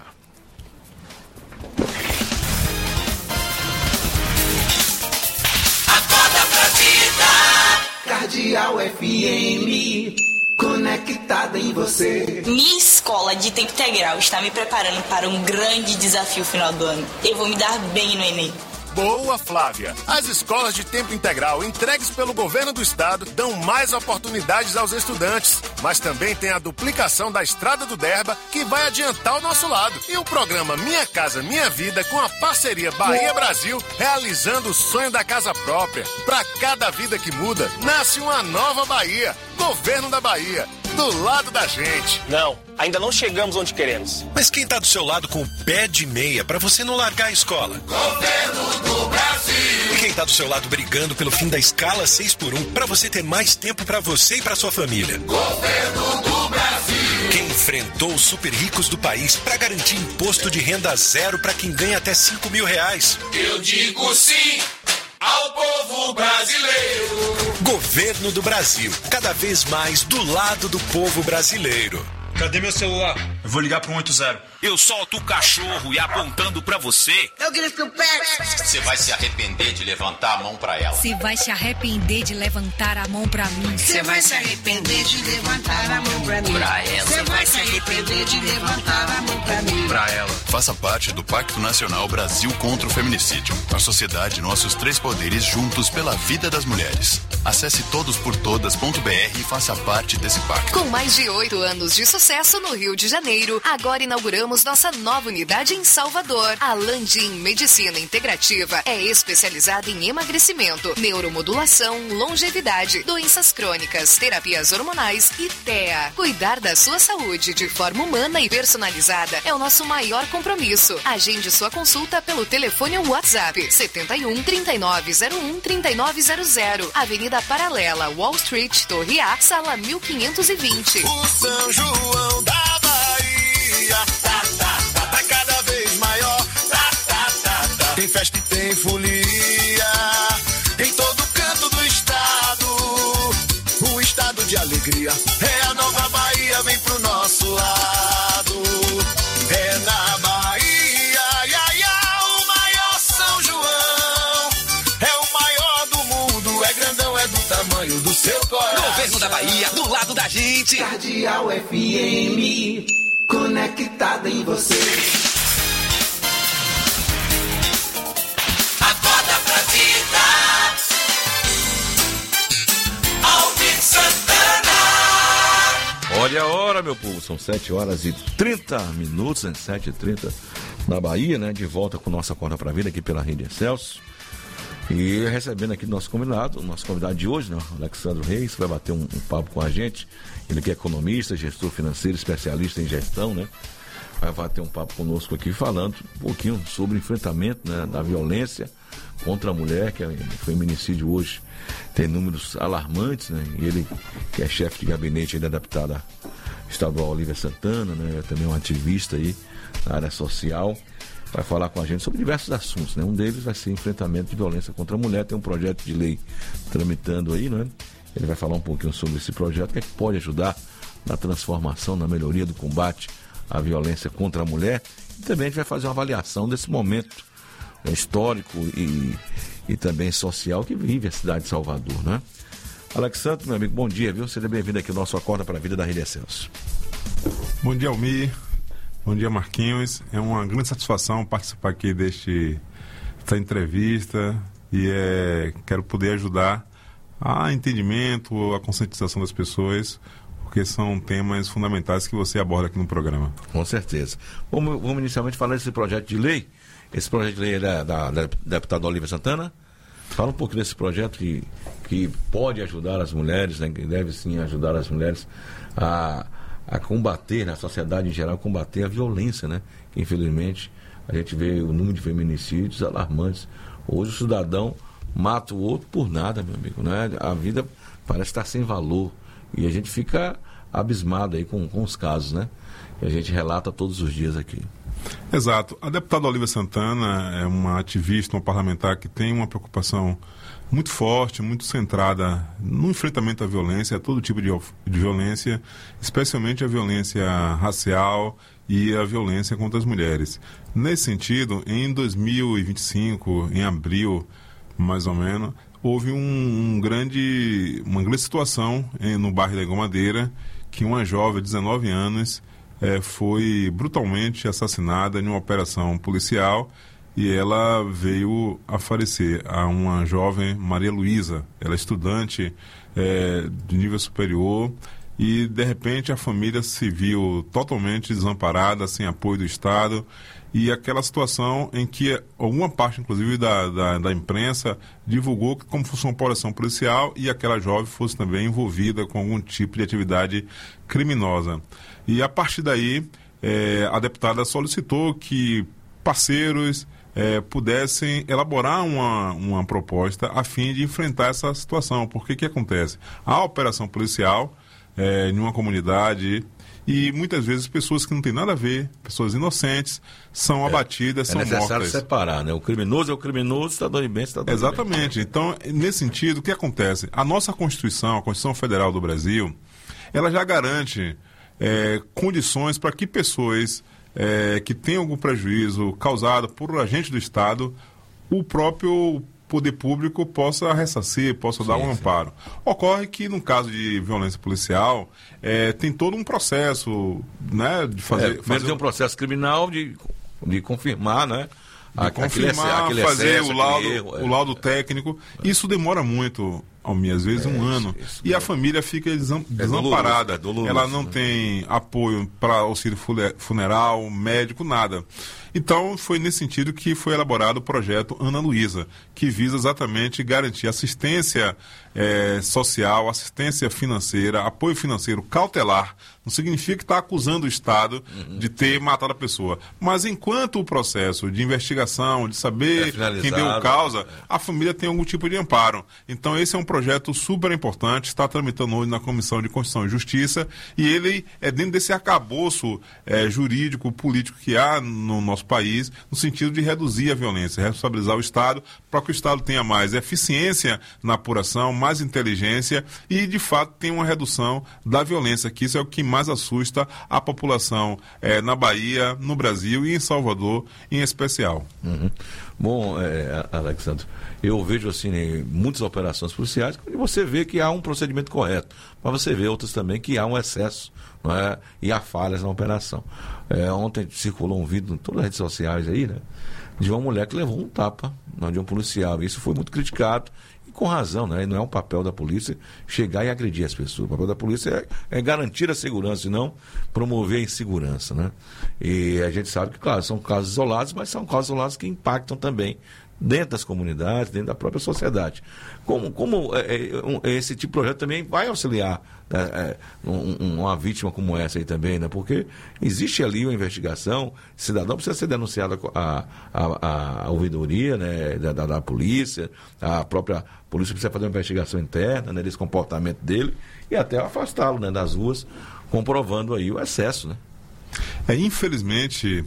Acorda pra vida. Cardeal F M, conectada em você. Minha escola de tempo integral está me preparando para um grande desafio final do ano. Eu vou me dar bem no Enem. Boa, Flávia! As escolas de tempo integral entregues pelo governo do estado dão mais oportunidades aos estudantes, mas também tem a duplicação da Estrada do Derba, que vai adiantar o nosso lado. E o programa Minha Casa Minha Vida, com a parceria Bahia Brasil, realizando o sonho da casa própria. Para cada vida que muda, nasce uma nova Bahia. Governo da Bahia, do lado da gente. Não, ainda não chegamos onde queremos. Mas quem tá do seu lado com o pé de meia pra você não largar a escola? Governo do Brasil. E quem tá do seu lado brigando pelo fim da escala seis por um pra você ter mais tempo pra você e pra sua família? Governo do Brasil. Quem enfrentou os super ricos do país pra garantir imposto de renda zero pra quem ganha até cinco mil reais? Eu digo sim ao povo brasileiro. Governo do Brasil, cada vez mais do lado do povo brasileiro. Cadê meu celular? Eu vou ligar pro um oito zero. Eu solto o cachorro e apontando pra você. Eu grito pé. Você vai se arrepender de levantar a mão pra ela. Você vai se arrepender de levantar a mão pra mim. Você vai se arrepender de levantar a mão pra mim. Pra ela. Você vai se arrepender de levantar a mão pra mim. pra ela. Faça parte do Pacto Nacional Brasil contra o Feminicídio. A sociedade, nossos três poderes juntos pela vida das mulheres. Acesse todos por todas ponto b r e faça parte desse pacto. Com mais de oito anos de sucesso no Rio de Janeiro, agora inauguramos nossa nova unidade em Salvador. A Landim Medicina Integrativa é especializada em emagrecimento, neuromodulação, longevidade, doenças crônicas, terapias hormonais e T E A. Cuidar da sua saúde de forma humana e personalizada é o nosso maior compromisso. Agende sua consulta pelo telefone ou WhatsApp setenta e um, trinta e nove zero um, trinta e nove zero zero, Avenida Paralela, Wall Street, Torre A, sala mil quinhentos e vinte. O São João da Bahia tá, tá, tá, tá cada vez maior. Tá, tá, tá, tá. Tem festa e tem folia em todo canto do estado. O estado de alegria é a nova Bahia, vem pro nosso lado. É na Bahia, ia, ia, o maior São João. É o maior do mundo, é grandão, é do tamanho do seu coração. Governo da Bahia, do lado da gente. Cardeal F M, conectada em você. Acorda pra vida. Almir Santana. Olha a hora, meu povo, são sete horas e trinta minutos, né? sete e trinta na Bahia, né? De volta com nossa Acorda pra Vida aqui pela Rede Excelsior. E recebendo aqui nosso convidado, nosso convidado de hoje, né? Alexandro Reis, que vai bater um, um papo com a gente. Ele que é economista, gestor financeiro, especialista em gestão, né? Vai bater um papo conosco aqui falando um pouquinho sobre o enfrentamento, né, da violência contra a mulher, que é o feminicídio hoje tem números alarmantes, né? E ele, que é chefe de gabinete aí da deputada estadual Olívia Santana, né? É também um ativista aí na área social, vai falar com a gente sobre diversos assuntos, né? Um deles vai ser enfrentamento de violência contra a mulher. Tem um projeto de lei tramitando aí, né? Ele vai falar um pouquinho sobre esse projeto, que é que pode ajudar na transformação, na melhoria do combate à violência contra a mulher. E também a gente vai fazer uma avaliação desse momento histórico e, e também social que vive a cidade de Salvador, né? Alexandre, meu amigo, bom dia, viu? Seja bem-vindo aqui ao nosso Acorda para a Vida da Rede Excelsior. Bom dia, Almir. Bom dia, Marquinhos. É uma grande satisfação participar aqui deste, desta entrevista e é, quero poder ajudar a entendimento, a conscientização das pessoas, porque são temas fundamentais que você aborda aqui no programa. Com certeza. Vamos, vamos inicialmente falar desse projeto de lei. Esse projeto de lei é da, da, da deputada Olívia Santana. Fala um pouco desse projeto que, que pode ajudar as mulheres, né, que deve sim ajudar as mulheres a, a combater, na sociedade em geral, combater a violência, né? Que infelizmente a gente vê o número de feminicídios alarmantes. Hoje o cidadão mata o outro por nada, meu amigo, né? A vida parece estar sem valor e a gente fica abismado aí com, com os casos, né? Que a gente relata todos os dias aqui. Exato. A deputada Olívia Santana é uma ativista, uma parlamentar que tem uma preocupação muito forte, muito centrada no enfrentamento à violência, a todo tipo de, de violência, especialmente a violência racial e a violência contra as mulheres. Nesse sentido, em dois mil e vinte e cinco, em abril, mais ou menos, houve um, um grande, uma grande situação em, no bairro da Engomadeira, que uma jovem de dezenove anos é, foi brutalmente assassinada em uma operação policial e ela veio a falecer. A uma jovem, Maria Luísa, ela é estudante é, de nível superior e, de repente, a família se viu totalmente desamparada, sem apoio do Estado. E aquela situação em que alguma parte, inclusive, da, da, da imprensa divulgou que como fosse uma operação policial e aquela jovem fosse também envolvida com algum tipo de atividade criminosa. E, a partir daí, é, a deputada solicitou que parceiros é, pudessem elaborar uma, uma proposta a fim de enfrentar essa situação. Porque o que acontece? A operação policial é, em uma comunidade... E muitas vezes pessoas que não têm nada a ver, pessoas inocentes, são é, abatidas, são mortas. É necessário separar, né? O criminoso é o criminoso, o cidadão de bem, o cidadão de bem. Exatamente. Então, nesse sentido, o que acontece? A nossa Constituição, a Constituição Federal do Brasil, ela já garante é, condições para que pessoas é, que têm algum prejuízo causado por agente do Estado, o próprio poder público possa ressarcir, possa sim, dar um sim. amparo. Ocorre que, no caso de violência policial, é, tem todo um processo, né, de fazer... É, fazer um processo criminal de, de confirmar, né? De confirmar, aquele, aquele fazer excesso, o, laudo, erro, é, o laudo técnico. É. Isso demora muito, Almir, às vezes é, um ano. Isso, e é. a família fica desam, é desamparada. Doloroso, é doloroso, ela não né? tem apoio para auxílio funeral, médico, nada. Então, foi nesse sentido que foi elaborado o projeto Ana Luísa, que visa exatamente garantir assistência é, social, assistência financeira, apoio financeiro cautelar. Não significa que está acusando o Estado uhum. de ter matado a pessoa. Mas enquanto o processo de investigação, de saber é quem deu causa, a família tem algum tipo de amparo. Então, esse é um projeto super importante, está tramitando hoje na Comissão de Constituição e Justiça, e ele é dentro desse arcabouço é, jurídico, político que há no nosso país, no sentido de reduzir a violência, responsabilizar o Estado, para que o Estado tenha mais eficiência na apuração, mais inteligência e, de fato, tenha uma redução da violência, que isso é o que mais assusta a população é, na Bahia, no Brasil e em Salvador em especial. Uhum. Bom, é, Alexandre, eu vejo assim, né, muitas operações policiais e você vê que há um procedimento correto, mas você vê outras também que há um excesso, não é? E há falhas na operação. É, ontem circulou um vídeo em todas as redes sociais aí, né, de uma mulher que levou um tapa, não, de um policial. Isso foi muito criticado. Com razão, né? Não é um papel da polícia chegar e agredir as pessoas. O papel da polícia é, é garantir a segurança e não promover a insegurança, né? E a gente sabe que, claro, são casos isolados, mas são casos isolados que impactam também dentro das comunidades, dentro da própria sociedade. Como, como é, é, esse tipo de projeto também vai auxiliar é, um, uma vítima como essa aí também, né? Porque existe ali uma investigação, o cidadão precisa ser denunciado a, a, a, a ouvidoria, né? da, da, da polícia, a própria polícia precisa fazer uma investigação interna, né? Desse comportamento dele e até afastá-lo, né? Das ruas, comprovando aí o excesso, né? É, infelizmente,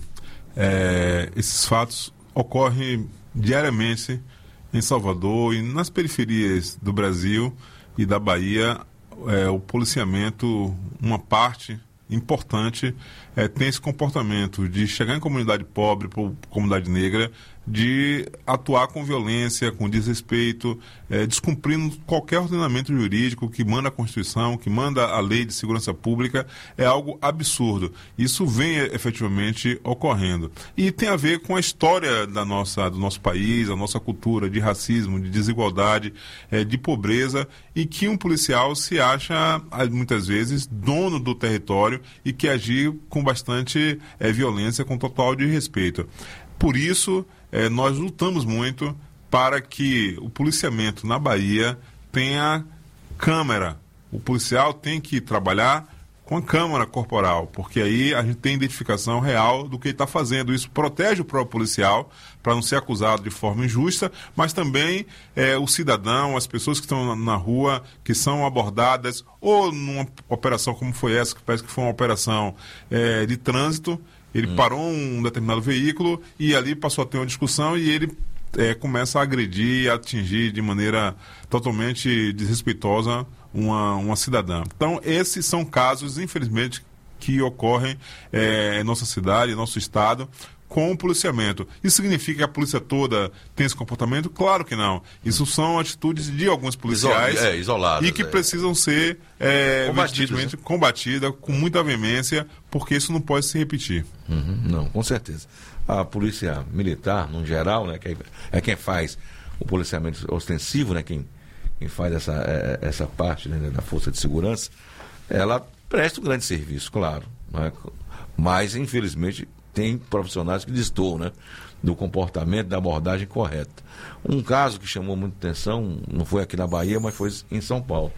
é, esses fatos ocorrem diariamente em Salvador e nas periferias do Brasil e da Bahia. É, o policiamento, uma parte importante, é, tem esse comportamento de chegar em comunidade pobre, comunidade negra, de atuar com violência, com desrespeito, é, descumprindo qualquer ordenamento jurídico que manda a Constituição, que manda a Lei de Segurança Pública. É algo absurdo. Isso vem efetivamente ocorrendo. E tem a ver com a história da nossa, do nosso país, a nossa cultura de racismo, de desigualdade, é, de pobreza, e que um policial se acha, muitas vezes, dono do território e que agir com bastante é, violência, com total desrespeito. Por isso, eh, nós lutamos muito para que o policiamento na Bahia tenha câmera. O policial tem que trabalhar com a câmera corporal, porque aí a gente tem identificação real do que ele está fazendo. Isso protege o próprio policial para não ser acusado de forma injusta, mas também eh, o cidadão, as pessoas que estão na, na rua, que são abordadas, ou numa operação como foi essa, que parece que foi uma operação eh, de trânsito. Ele hum. parou um determinado veículo e ali passou a ter uma discussão e ele é, começa a agredir e atingir de maneira totalmente desrespeitosa uma, uma cidadã. Então, esses são casos, infelizmente, que ocorrem é, em nossa cidade, em nosso estado, com o policiamento. Isso significa que a polícia toda tem esse comportamento? Claro que não. Isso são atitudes de alguns policiais é, isoladas, e que é. precisam ser é, combatidas, né? combatidas com muita veemência, porque isso não pode se repetir. Uhum, não, com certeza. A polícia militar, no geral, né, que é quem faz o policiamento ostensivo, né, quem, quem faz essa, é, essa parte, né, da força de segurança, ela presta um grande serviço, claro, né, mas, infelizmente, tem profissionais que destoam, né, do comportamento, da abordagem correta. Um caso que chamou muita atenção, não foi aqui na Bahia, mas foi em São Paulo,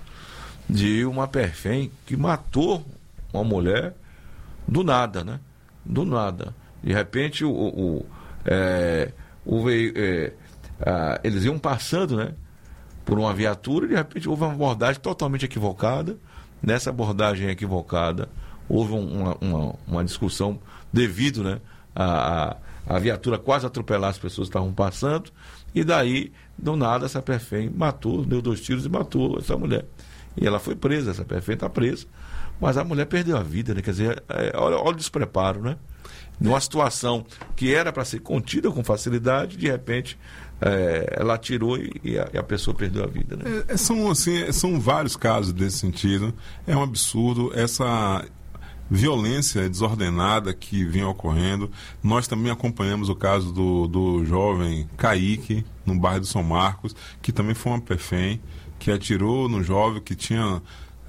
de uma perfém que matou uma mulher do nada, né? Do nada. De repente, o, o, é, o, é, a, eles iam passando, né, por uma viatura e de repente houve uma abordagem totalmente equivocada. Nessa abordagem equivocada, houve uma, uma, uma discussão devido, né, a, a, a viatura quase atropelar as pessoas que estavam passando, e daí, do nada, essa perfém matou, deu dois tiros e matou essa mulher. E ela foi presa, essa perfém está presa, mas a mulher perdeu a vida, né? Quer dizer, é, olha, olha o despreparo, né? numa situação que era para ser contida com facilidade, de repente é, ela atirou e, e, a, e a pessoa perdeu a vida, né? É, são, assim, são vários casos desse sentido. É um absurdo essa violência desordenada que vinha ocorrendo. Nós também acompanhamos o caso do, do jovem Kaique, no bairro do São Marcos, que também foi uma prefém, que atirou no jovem que tinha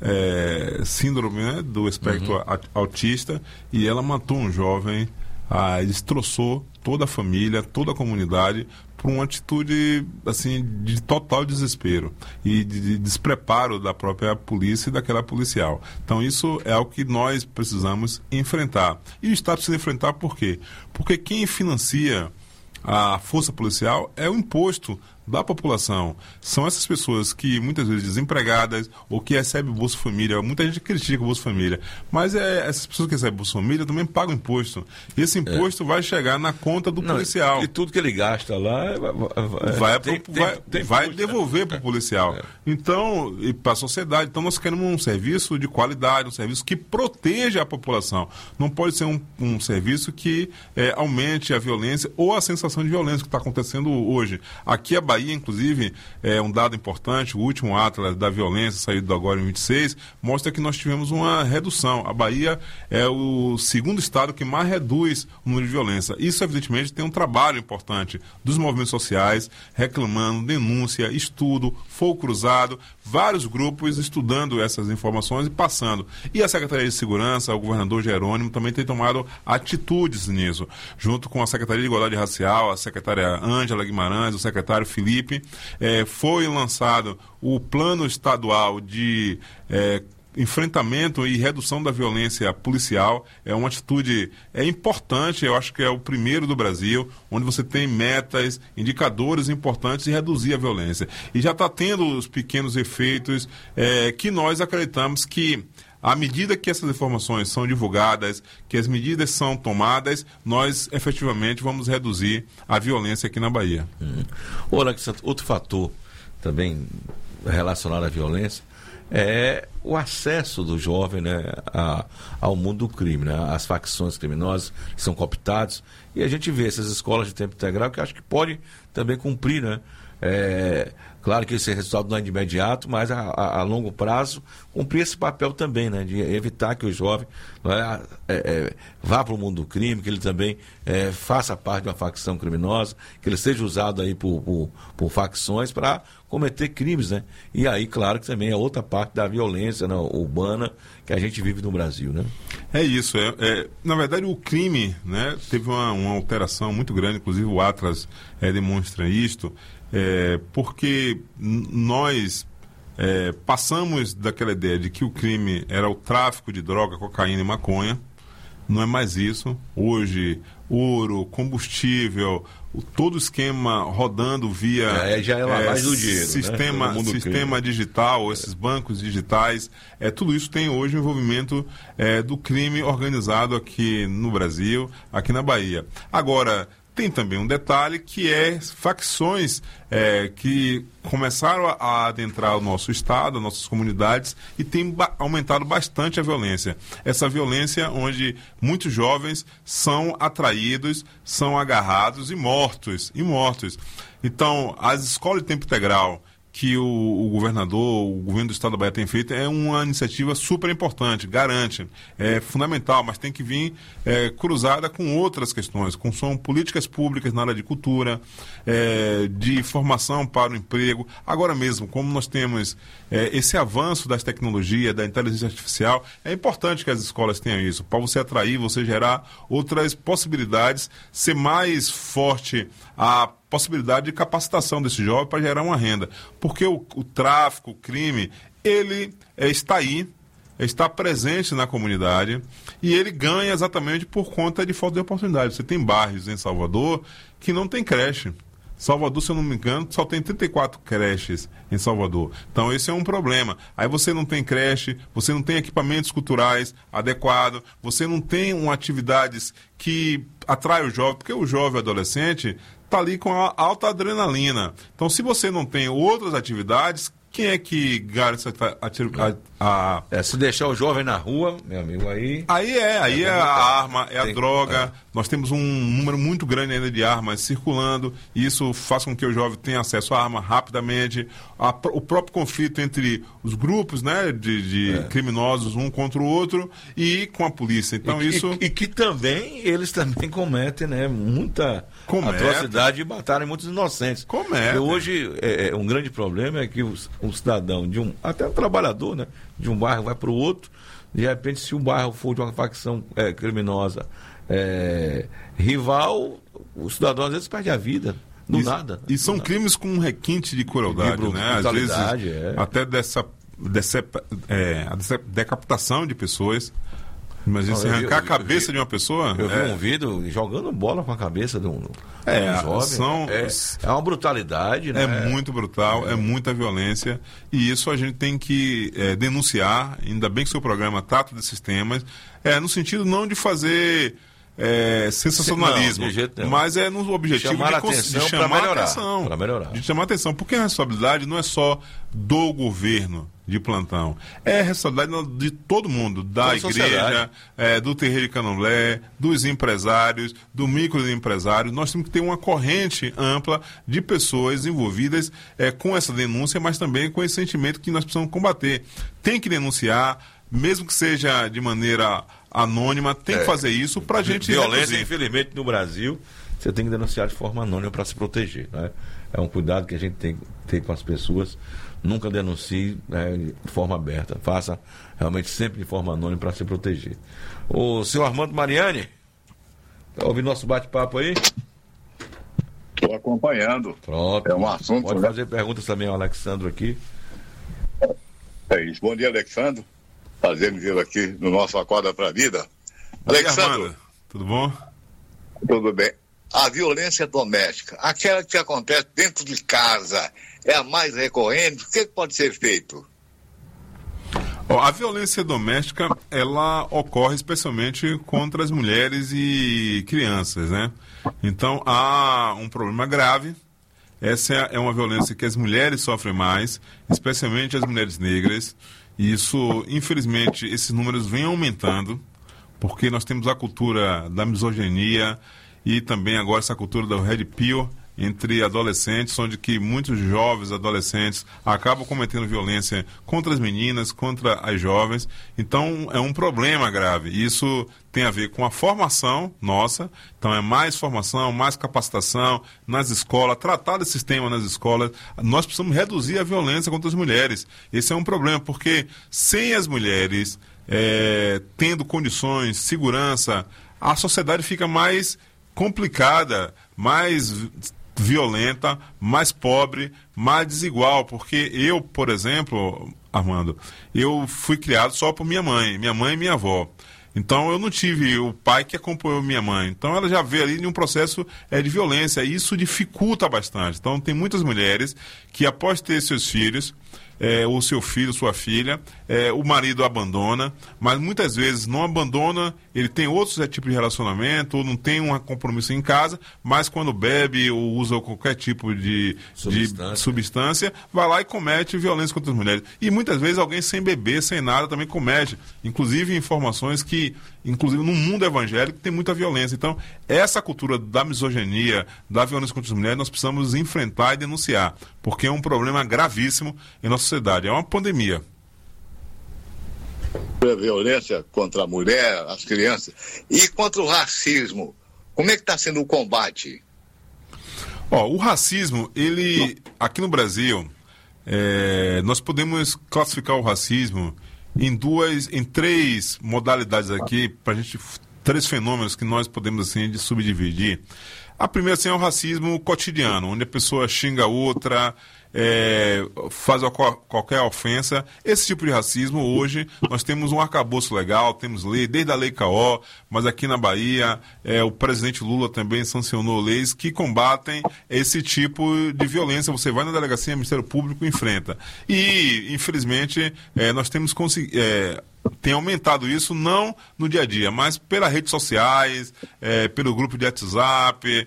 é, síndrome, né, do espectro uhum. autista, e ela matou um jovem, ah, destroçou toda a família, toda a comunidade, por uma atitude assim, de total desespero e de, de despreparo da própria polícia e daquela policial. Então isso é algo que nós precisamos enfrentar. E o Estado precisa enfrentar por quê? Porque quem financia a força policial é o imposto da população. São essas pessoas que muitas vezes desempregadas ou que recebem Bolsa Família. Muita gente critica o Bolsa Família, mas é, essas pessoas que recebem Bolsa Família também pagam imposto. E esse imposto é. vai chegar na conta do Não, policial. E tudo que ele gasta lá vai, vai, tem, pro, tem, vai, tem vai imposto, devolver né? para o policial. É. Então, e para a sociedade. Então nós queremos um serviço de qualidade, um serviço que proteja a população. Não pode ser um, um serviço que é, aumente a violência ou a sensação de violência que está acontecendo hoje. Aqui a Bahia, inclusive, é um dado importante, o último Atlas da Violência, saído agora em vinte e seis, mostra que nós tivemos uma redução. A Bahia é o segundo estado que mais reduz o número de violência. Isso, evidentemente, tem um trabalho importante dos movimentos sociais, reclamando, denúncia, estudo, fogo cruzado, vários grupos estudando essas informações e passando. E a Secretaria de Segurança, o governador Jerônimo, também tem tomado atitudes nisso, junto com a Secretaria de Igualdade Racial, a secretária Ângela Guimarães, o secretário Felipe, eh, foi lançado o Plano Estadual de eh, enfrentamento e redução da violência policial. É uma atitude é importante, eu acho que é o primeiro do Brasil, onde você tem metas, indicadores importantes de reduzir a violência. E já está tendo os pequenos efeitos eh, que nós acreditamos que, à medida que essas informações são divulgadas, que as medidas são tomadas, nós efetivamente vamos reduzir a violência aqui na Bahia. Hum. Ora, outro fator também relacionado à violência é o acesso do jovem, né, a, ao mundo do crime, né, às facções criminosas que são cooptados. E a gente vê essas escolas de tempo integral que acho que podem também cumprir, né? É, claro que esse resultado não é de imediato, mas a, a, a longo prazo cumprir esse papel também, né, de evitar que o jovem não é, é, é, vá para o mundo do crime, que ele também é, faça parte de uma facção criminosa, que ele seja usado aí por, por, por facções para cometer crimes, né? E aí, claro que também é outra parte da violência, né, urbana que a gente vive no Brasil, né? É isso, é, é, na verdade o crime, né, teve uma, uma alteração muito grande, inclusive o Atlas é, demonstra isto, é, porque nós é, passamos daquela ideia de que o crime era o tráfico de droga, cocaína e maconha. Não é mais isso. Hoje, ouro, combustível, o, todo o esquema rodando via é, já é lavagem do dinheiro, sistema, né? sistema digital, esses bancos digitais, é, tudo isso tem hoje o envolvimento é, do crime organizado aqui no Brasil, aqui na Bahia. Agora, tem também um detalhe que é facções é, que começaram a, a adentrar o nosso estado, nossas comunidades, e tem ba- aumentado bastante a violência. Essa violência onde muitos jovens são atraídos, são agarrados e mortos, e mortos. Então, as escolas de tempo integral que o, o governador, o governo do estado da Bahia tem feito é uma iniciativa super importante, garante, é fundamental, mas tem que vir é, cruzada com outras questões, com são políticas públicas na área de cultura, é, de formação para o emprego. Agora mesmo, como nós temos é, esse avanço das tecnologias, da inteligência artificial, é importante que as escolas tenham isso, para você atrair, você gerar outras possibilidades, ser mais forte a possibilidade de capacitação desse jovem para gerar uma renda. Porque o, o tráfico, o crime, ele é, está aí, está presente na comunidade e ele ganha exatamente por conta de falta de oportunidade. Você tem bairros em Salvador que não tem creche. Salvador, se eu não me engano, só tem trinta e quatro creches em Salvador. Então, esse é um problema. Aí você não tem creche, você não tem equipamentos culturais adequados, você não tem uma atividades que atrai o jovem, porque o jovem adolescente está ali com a alta adrenalina. Então, se você não tem outras atividades Quem é que garante a, a, a... É, se deixar o jovem na rua, meu amigo, aí... Aí é, aí é, é a arma, é a tem, droga. É. Nós temos um número muito grande ainda de armas circulando, e isso faz com que o jovem tenha acesso à arma rapidamente. A, o próprio conflito entre os grupos, né, de, de é. criminosos, um contra o outro, e com a polícia. Então e, isso... E, e que também, eles também cometem, né, muita Comete. atrocidade e batalham muitos inocentes. Comete. Hoje, é, um grande problema é que o, o cidadão, de um, até um trabalhador, né, de um bairro vai para o outro, de repente, se o bairro for de uma facção é, criminosa é, rival, o cidadão às vezes perde a vida, do e, nada. E são nada. crimes com um requinte de crueldade, de né? Às vezes, é. até dessa, dessa, é, dessa decapitação de pessoas. Imagina se arrancar a cabeça vi, de uma pessoa. Eu é... vi um vídeo jogando bola com a cabeça de um, é, de um jovem. São, é, é uma brutalidade, né? É muito brutal, é. é muita violência. E isso a gente tem que é, denunciar. Ainda bem que o seu programa trata desses temas. É, no sentido não de fazer é, sensacionalismo, não, mas é no objetivo chamar de, a atenção de chamar melhorar, a atenção. Para melhorar. De chamar a atenção. Porque a responsabilidade não é só do governo de plantão. É responsabilidade de todo mundo, da Toda igreja, é, do terreiro de candomblé, dos empresários, do microempresário. Nós temos que ter uma corrente ampla de pessoas envolvidas é, com essa denúncia, mas também com esse sentimento que nós precisamos combater. Tem que denunciar, mesmo que seja de maneira anônima, tem que é, fazer isso para a gente violência, reduzir. Infelizmente, no Brasil, você tem que denunciar de forma anônima para se proteger. Né? É um cuidado que a gente tem que ter com as pessoas. Nunca denuncie né, de forma aberta. Faça realmente sempre de forma anônima para se proteger. O senhor Armando Mariani, está ouvindo nosso bate-papo aí? Estou acompanhando. Pronto. É um assunto. Pode né? fazer perguntas também ao Alexandro aqui. É isso. Bom dia, Alexandro. Prazer em vir aqui no nosso Acorda para a Vida. Bom Alexandro. dia, tudo bom? Tudo bem. A violência doméstica, aquela que acontece dentro de casa, é a mais recorrente? O que pode ser feito? Ó, a violência doméstica, ela ocorre especialmente contra as mulheres e crianças, né? Então, há um problema grave. Essa é uma violência que as mulheres sofrem mais, especialmente as mulheres negras. E isso, infelizmente, esses números vêm aumentando, porque nós temos a cultura da misoginia e também agora essa cultura do red pill entre adolescentes, onde que muitos jovens adolescentes acabam cometendo violência contra as meninas, contra as jovens. Então, é um problema grave. Isso tem a ver com a formação nossa. Então, é mais formação, mais capacitação nas escolas, tratar desse tema nas escolas. Nós precisamos reduzir a violência contra as mulheres. Esse é um problema, porque sem as mulheres é, tendo condições, segurança, a sociedade fica mais complicada, mais violenta, mais pobre, mais desigual, porque eu, por exemplo, Armando, eu fui criado só por minha mãe, minha mãe e minha avó. Então eu não tive o pai que acompanhou minha mãe. Então ela já vê ali um processo é, de violência, e isso dificulta bastante. Então tem muitas mulheres que, após ter seus filhos, É, o seu filho, sua filha, é, o marido abandona, mas muitas vezes não abandona, ele tem outros é, tipos de relacionamento, ou não tem um compromisso em casa, mas quando bebe ou usa qualquer tipo de substância. de substância, vai lá e comete violência contra as mulheres. E muitas vezes alguém sem beber, sem nada, também comete. Inclusive informações que, inclusive no mundo evangélico, tem muita violência. Então, essa cultura da misoginia, da violência contra as mulheres, nós precisamos enfrentar e denunciar, porque é um problema gravíssimo em nossa sociedade, é uma pandemia. A violência contra a mulher, as crianças, e contra o racismo, como é que está sendo o combate? Ó, o racismo, ele, aqui no Brasil, é, nós podemos classificar o racismo em duas, em três modalidades aqui, pra gente, três fenômenos que nós podemos, assim, de subdividir. A primeira, assim, é o racismo cotidiano, onde a pessoa xinga a outra, é, faz a, qualquer ofensa. Esse tipo de racismo, hoje, nós temos um arcabouço legal, temos lei, desde a Lei K O, mas aqui na Bahia, é, o presidente Lula também sancionou leis que combatem esse tipo de violência. Você vai na delegacia, Ministério Público, enfrenta. E, infelizmente, é, nós temos conseguido... É, tem aumentado isso, não no dia a dia, mas pelas redes sociais, é, pelo grupo de WhatsApp,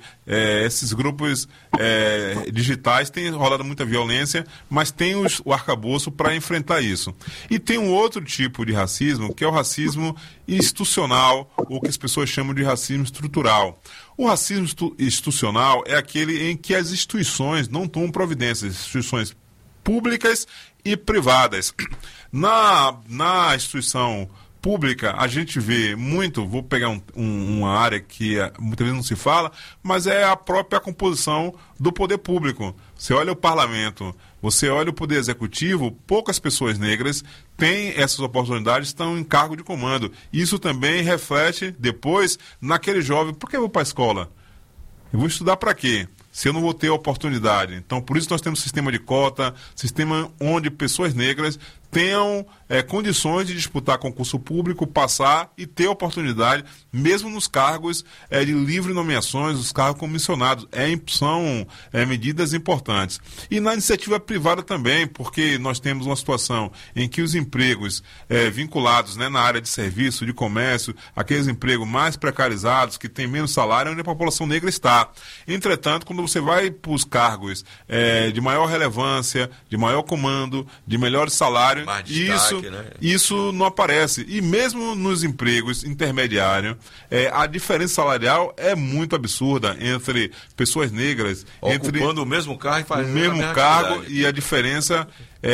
é, esses grupos é, digitais têm rolado muita violência, mas tem os, o arcabouço para enfrentar isso. E tem um outro tipo de racismo, que é o racismo institucional, ou que as pessoas chamam de racismo estrutural. O racismo institucional é aquele em que as instituições não tomam providências, instituições públicas e privadas. Na, na instituição pública, a gente vê muito, vou pegar um, um, uma área que muitas vezes não se fala, mas é a própria composição do poder público. Você olha o parlamento, você olha o poder executivo, poucas pessoas negras têm essas oportunidades, estão em cargo de comando. Isso também reflete depois naquele jovem, por que eu vou para a escola? Eu vou estudar para quê? Se eu não vou ter oportunidade. Então, por isso nós temos sistema de cota, sistema onde pessoas negras tenham é, condições de disputar concurso público, passar e ter oportunidade, mesmo nos cargos é, de livre nomeações, os cargos comissionados. É, são é, medidas importantes. E na iniciativa privada também, porque nós temos uma situação em que os empregos é, vinculados, né, na área de serviço, de comércio, aqueles empregos mais precarizados, que têm menos salário, onde a população negra está. Entretanto, quando você vai para os cargos é, de maior relevância, de maior comando, de melhor salário, isso, né? Isso não aparece. E mesmo nos empregos intermediários, é, a diferença salarial é muito absurda entre pessoas negras, ocupando entre o mesmo cargo e fazendo o mesmo cargo, e a diferença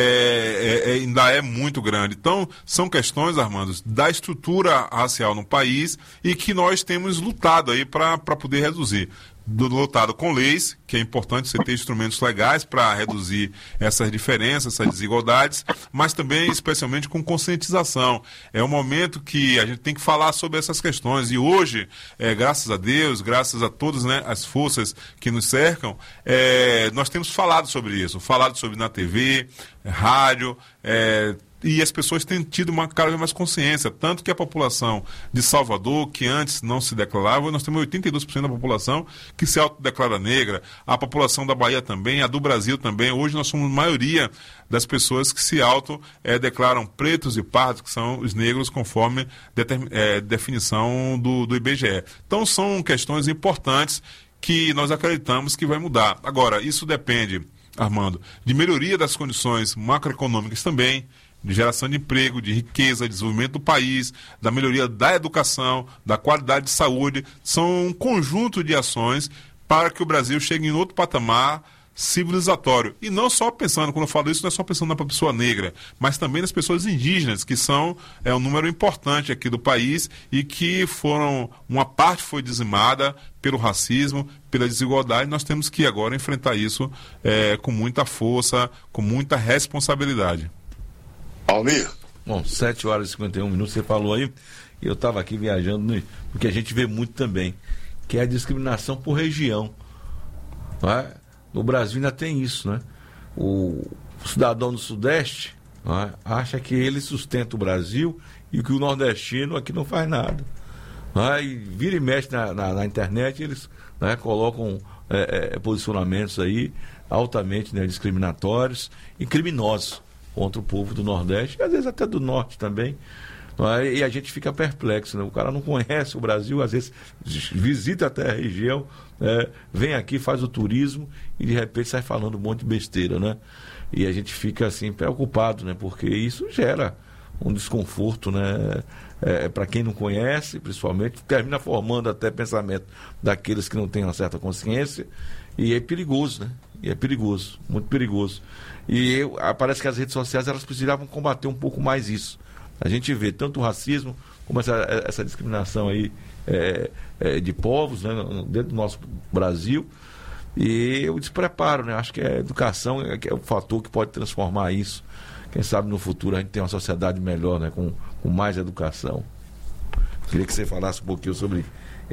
é, é, é, ainda é muito grande. Então, são questões, Armando, da estrutura racial no país e que nós temos lutado aí para poder reduzir. Lutado com leis, que é importante você ter instrumentos legais para reduzir essas diferenças, essas desigualdades, mas também, especialmente, com conscientização. É um momento que a gente tem que falar sobre essas questões. E hoje, é, graças a Deus, graças a todas, né, as forças que nos cercam, é, nós temos falado sobre isso. Falado sobre na T V, rádio, é, e as pessoas têm tido uma, cada vez mais consciência, tanto que a população de Salvador, que antes não se declarava, nós temos oitenta e dois por cento da população que se autodeclara negra, a população da Bahia também, a do Brasil também. Hoje nós somos a maioria das pessoas que se autodeclaram pretos e pardos, que são os negros, conforme é, definição do, do I B G E. Então são questões importantes que nós acreditamos que vai mudar. Agora, isso depende, Armando, de melhoria das condições macroeconômicas também, de geração de emprego, de riqueza, de desenvolvimento do país, da melhoria da educação, da qualidade de saúde. São um conjunto de ações para que o Brasil chegue em outro patamar civilizatório. E não só pensando, quando eu falo isso, não é só pensando na pessoa negra, mas também nas pessoas indígenas, que são é, um número importante aqui do país e que foram, uma parte foi dizimada pelo racismo, pela desigualdade. Nós temos que agora enfrentar isso é, com muita força, com muita responsabilidade. Almir. Bom, sete horas e cinquenta e um minutos, você falou aí, e eu estava aqui viajando, porque a gente vê muito também, que é a discriminação por região. Não é? No Brasil ainda tem isso, né? O cidadão do Sudeste, não é, acha que ele sustenta o Brasil e que o nordestino aqui não faz nada. Não é? E vira e mexe na, na, na internet, eles, não é, colocam é, é, posicionamentos aí altamente, né, discriminatórios e criminosos contra o povo do Nordeste, e às vezes até do Norte também, não é? E a gente fica perplexo, né? O cara não conhece o Brasil, às vezes visita até a região, né? Vem aqui, faz o turismo e de repente sai falando um monte de besteira, né? E a gente fica assim preocupado, né? Porque isso gera um desconforto, né? É, para quem não conhece, principalmente, termina formando até pensamento daqueles que não têm uma certa consciência, e é perigoso, né? E é perigoso, muito perigoso. E eu, parece que as redes sociais, elas precisavam combater um pouco mais isso. A gente vê tanto o racismo como essa, essa discriminação aí é, é, de povos, né, dentro do nosso Brasil, e o despreparo, né? Acho que a educação é, é o fator que pode transformar isso. Quem sabe no futuro a gente tem uma sociedade melhor, né, com, com mais educação. Queria que você falasse um pouquinho sobre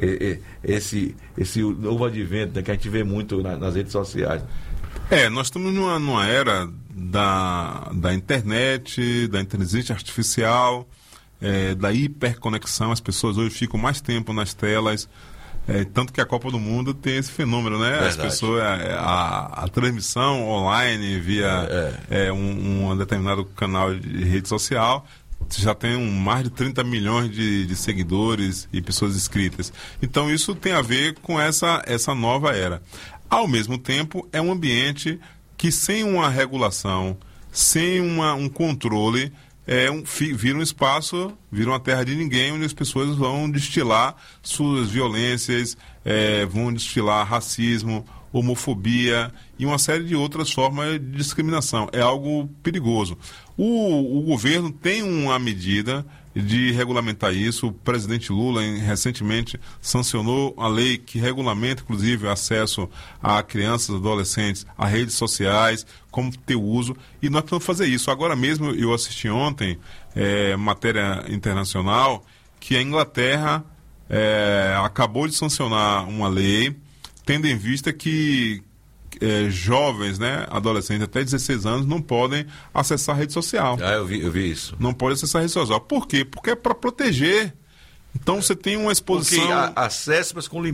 esse, esse novo advento, né, que a gente vê muito na, nas redes sociais. É, nós estamos numa, numa era da, da internet, da inteligência artificial, é, da hiperconexão. As pessoas hoje ficam mais tempo nas telas, é, tanto que a Copa do Mundo tem esse fenômeno, né? Verdade. As pessoas, a, a, a transmissão online via é, é. É, um, um determinado canal de rede social já tem um, mais de trinta milhões de, de seguidores e pessoas inscritas. Então isso tem a ver com essa, essa nova era. Ao mesmo tempo, é um ambiente que sem uma regulação, sem uma, um controle, é um, vira um espaço, vira uma terra de ninguém, onde as pessoas vão destilar suas violências, é, vão destilar racismo, homofobia e uma série de outras formas de discriminação. É algo perigoso. O, o governo tem uma medida de regulamentar isso. O presidente Lula em, recentemente sancionou a lei que regulamenta, inclusive, o acesso a crianças e adolescentes a redes sociais, como ter uso, e nós precisamos fazer isso. Agora mesmo eu assisti ontem, é, matéria internacional, que a Inglaterra é, acabou de sancionar uma lei tendo em vista que é, jovens, né, adolescentes até dezesseis anos não podem acessar a rede social. Ah, eu vi, eu vi isso. Não pode acessar a rede social. Por quê? Porque é para proteger. Então você tem uma exposição... Porque acesso, mas com limite.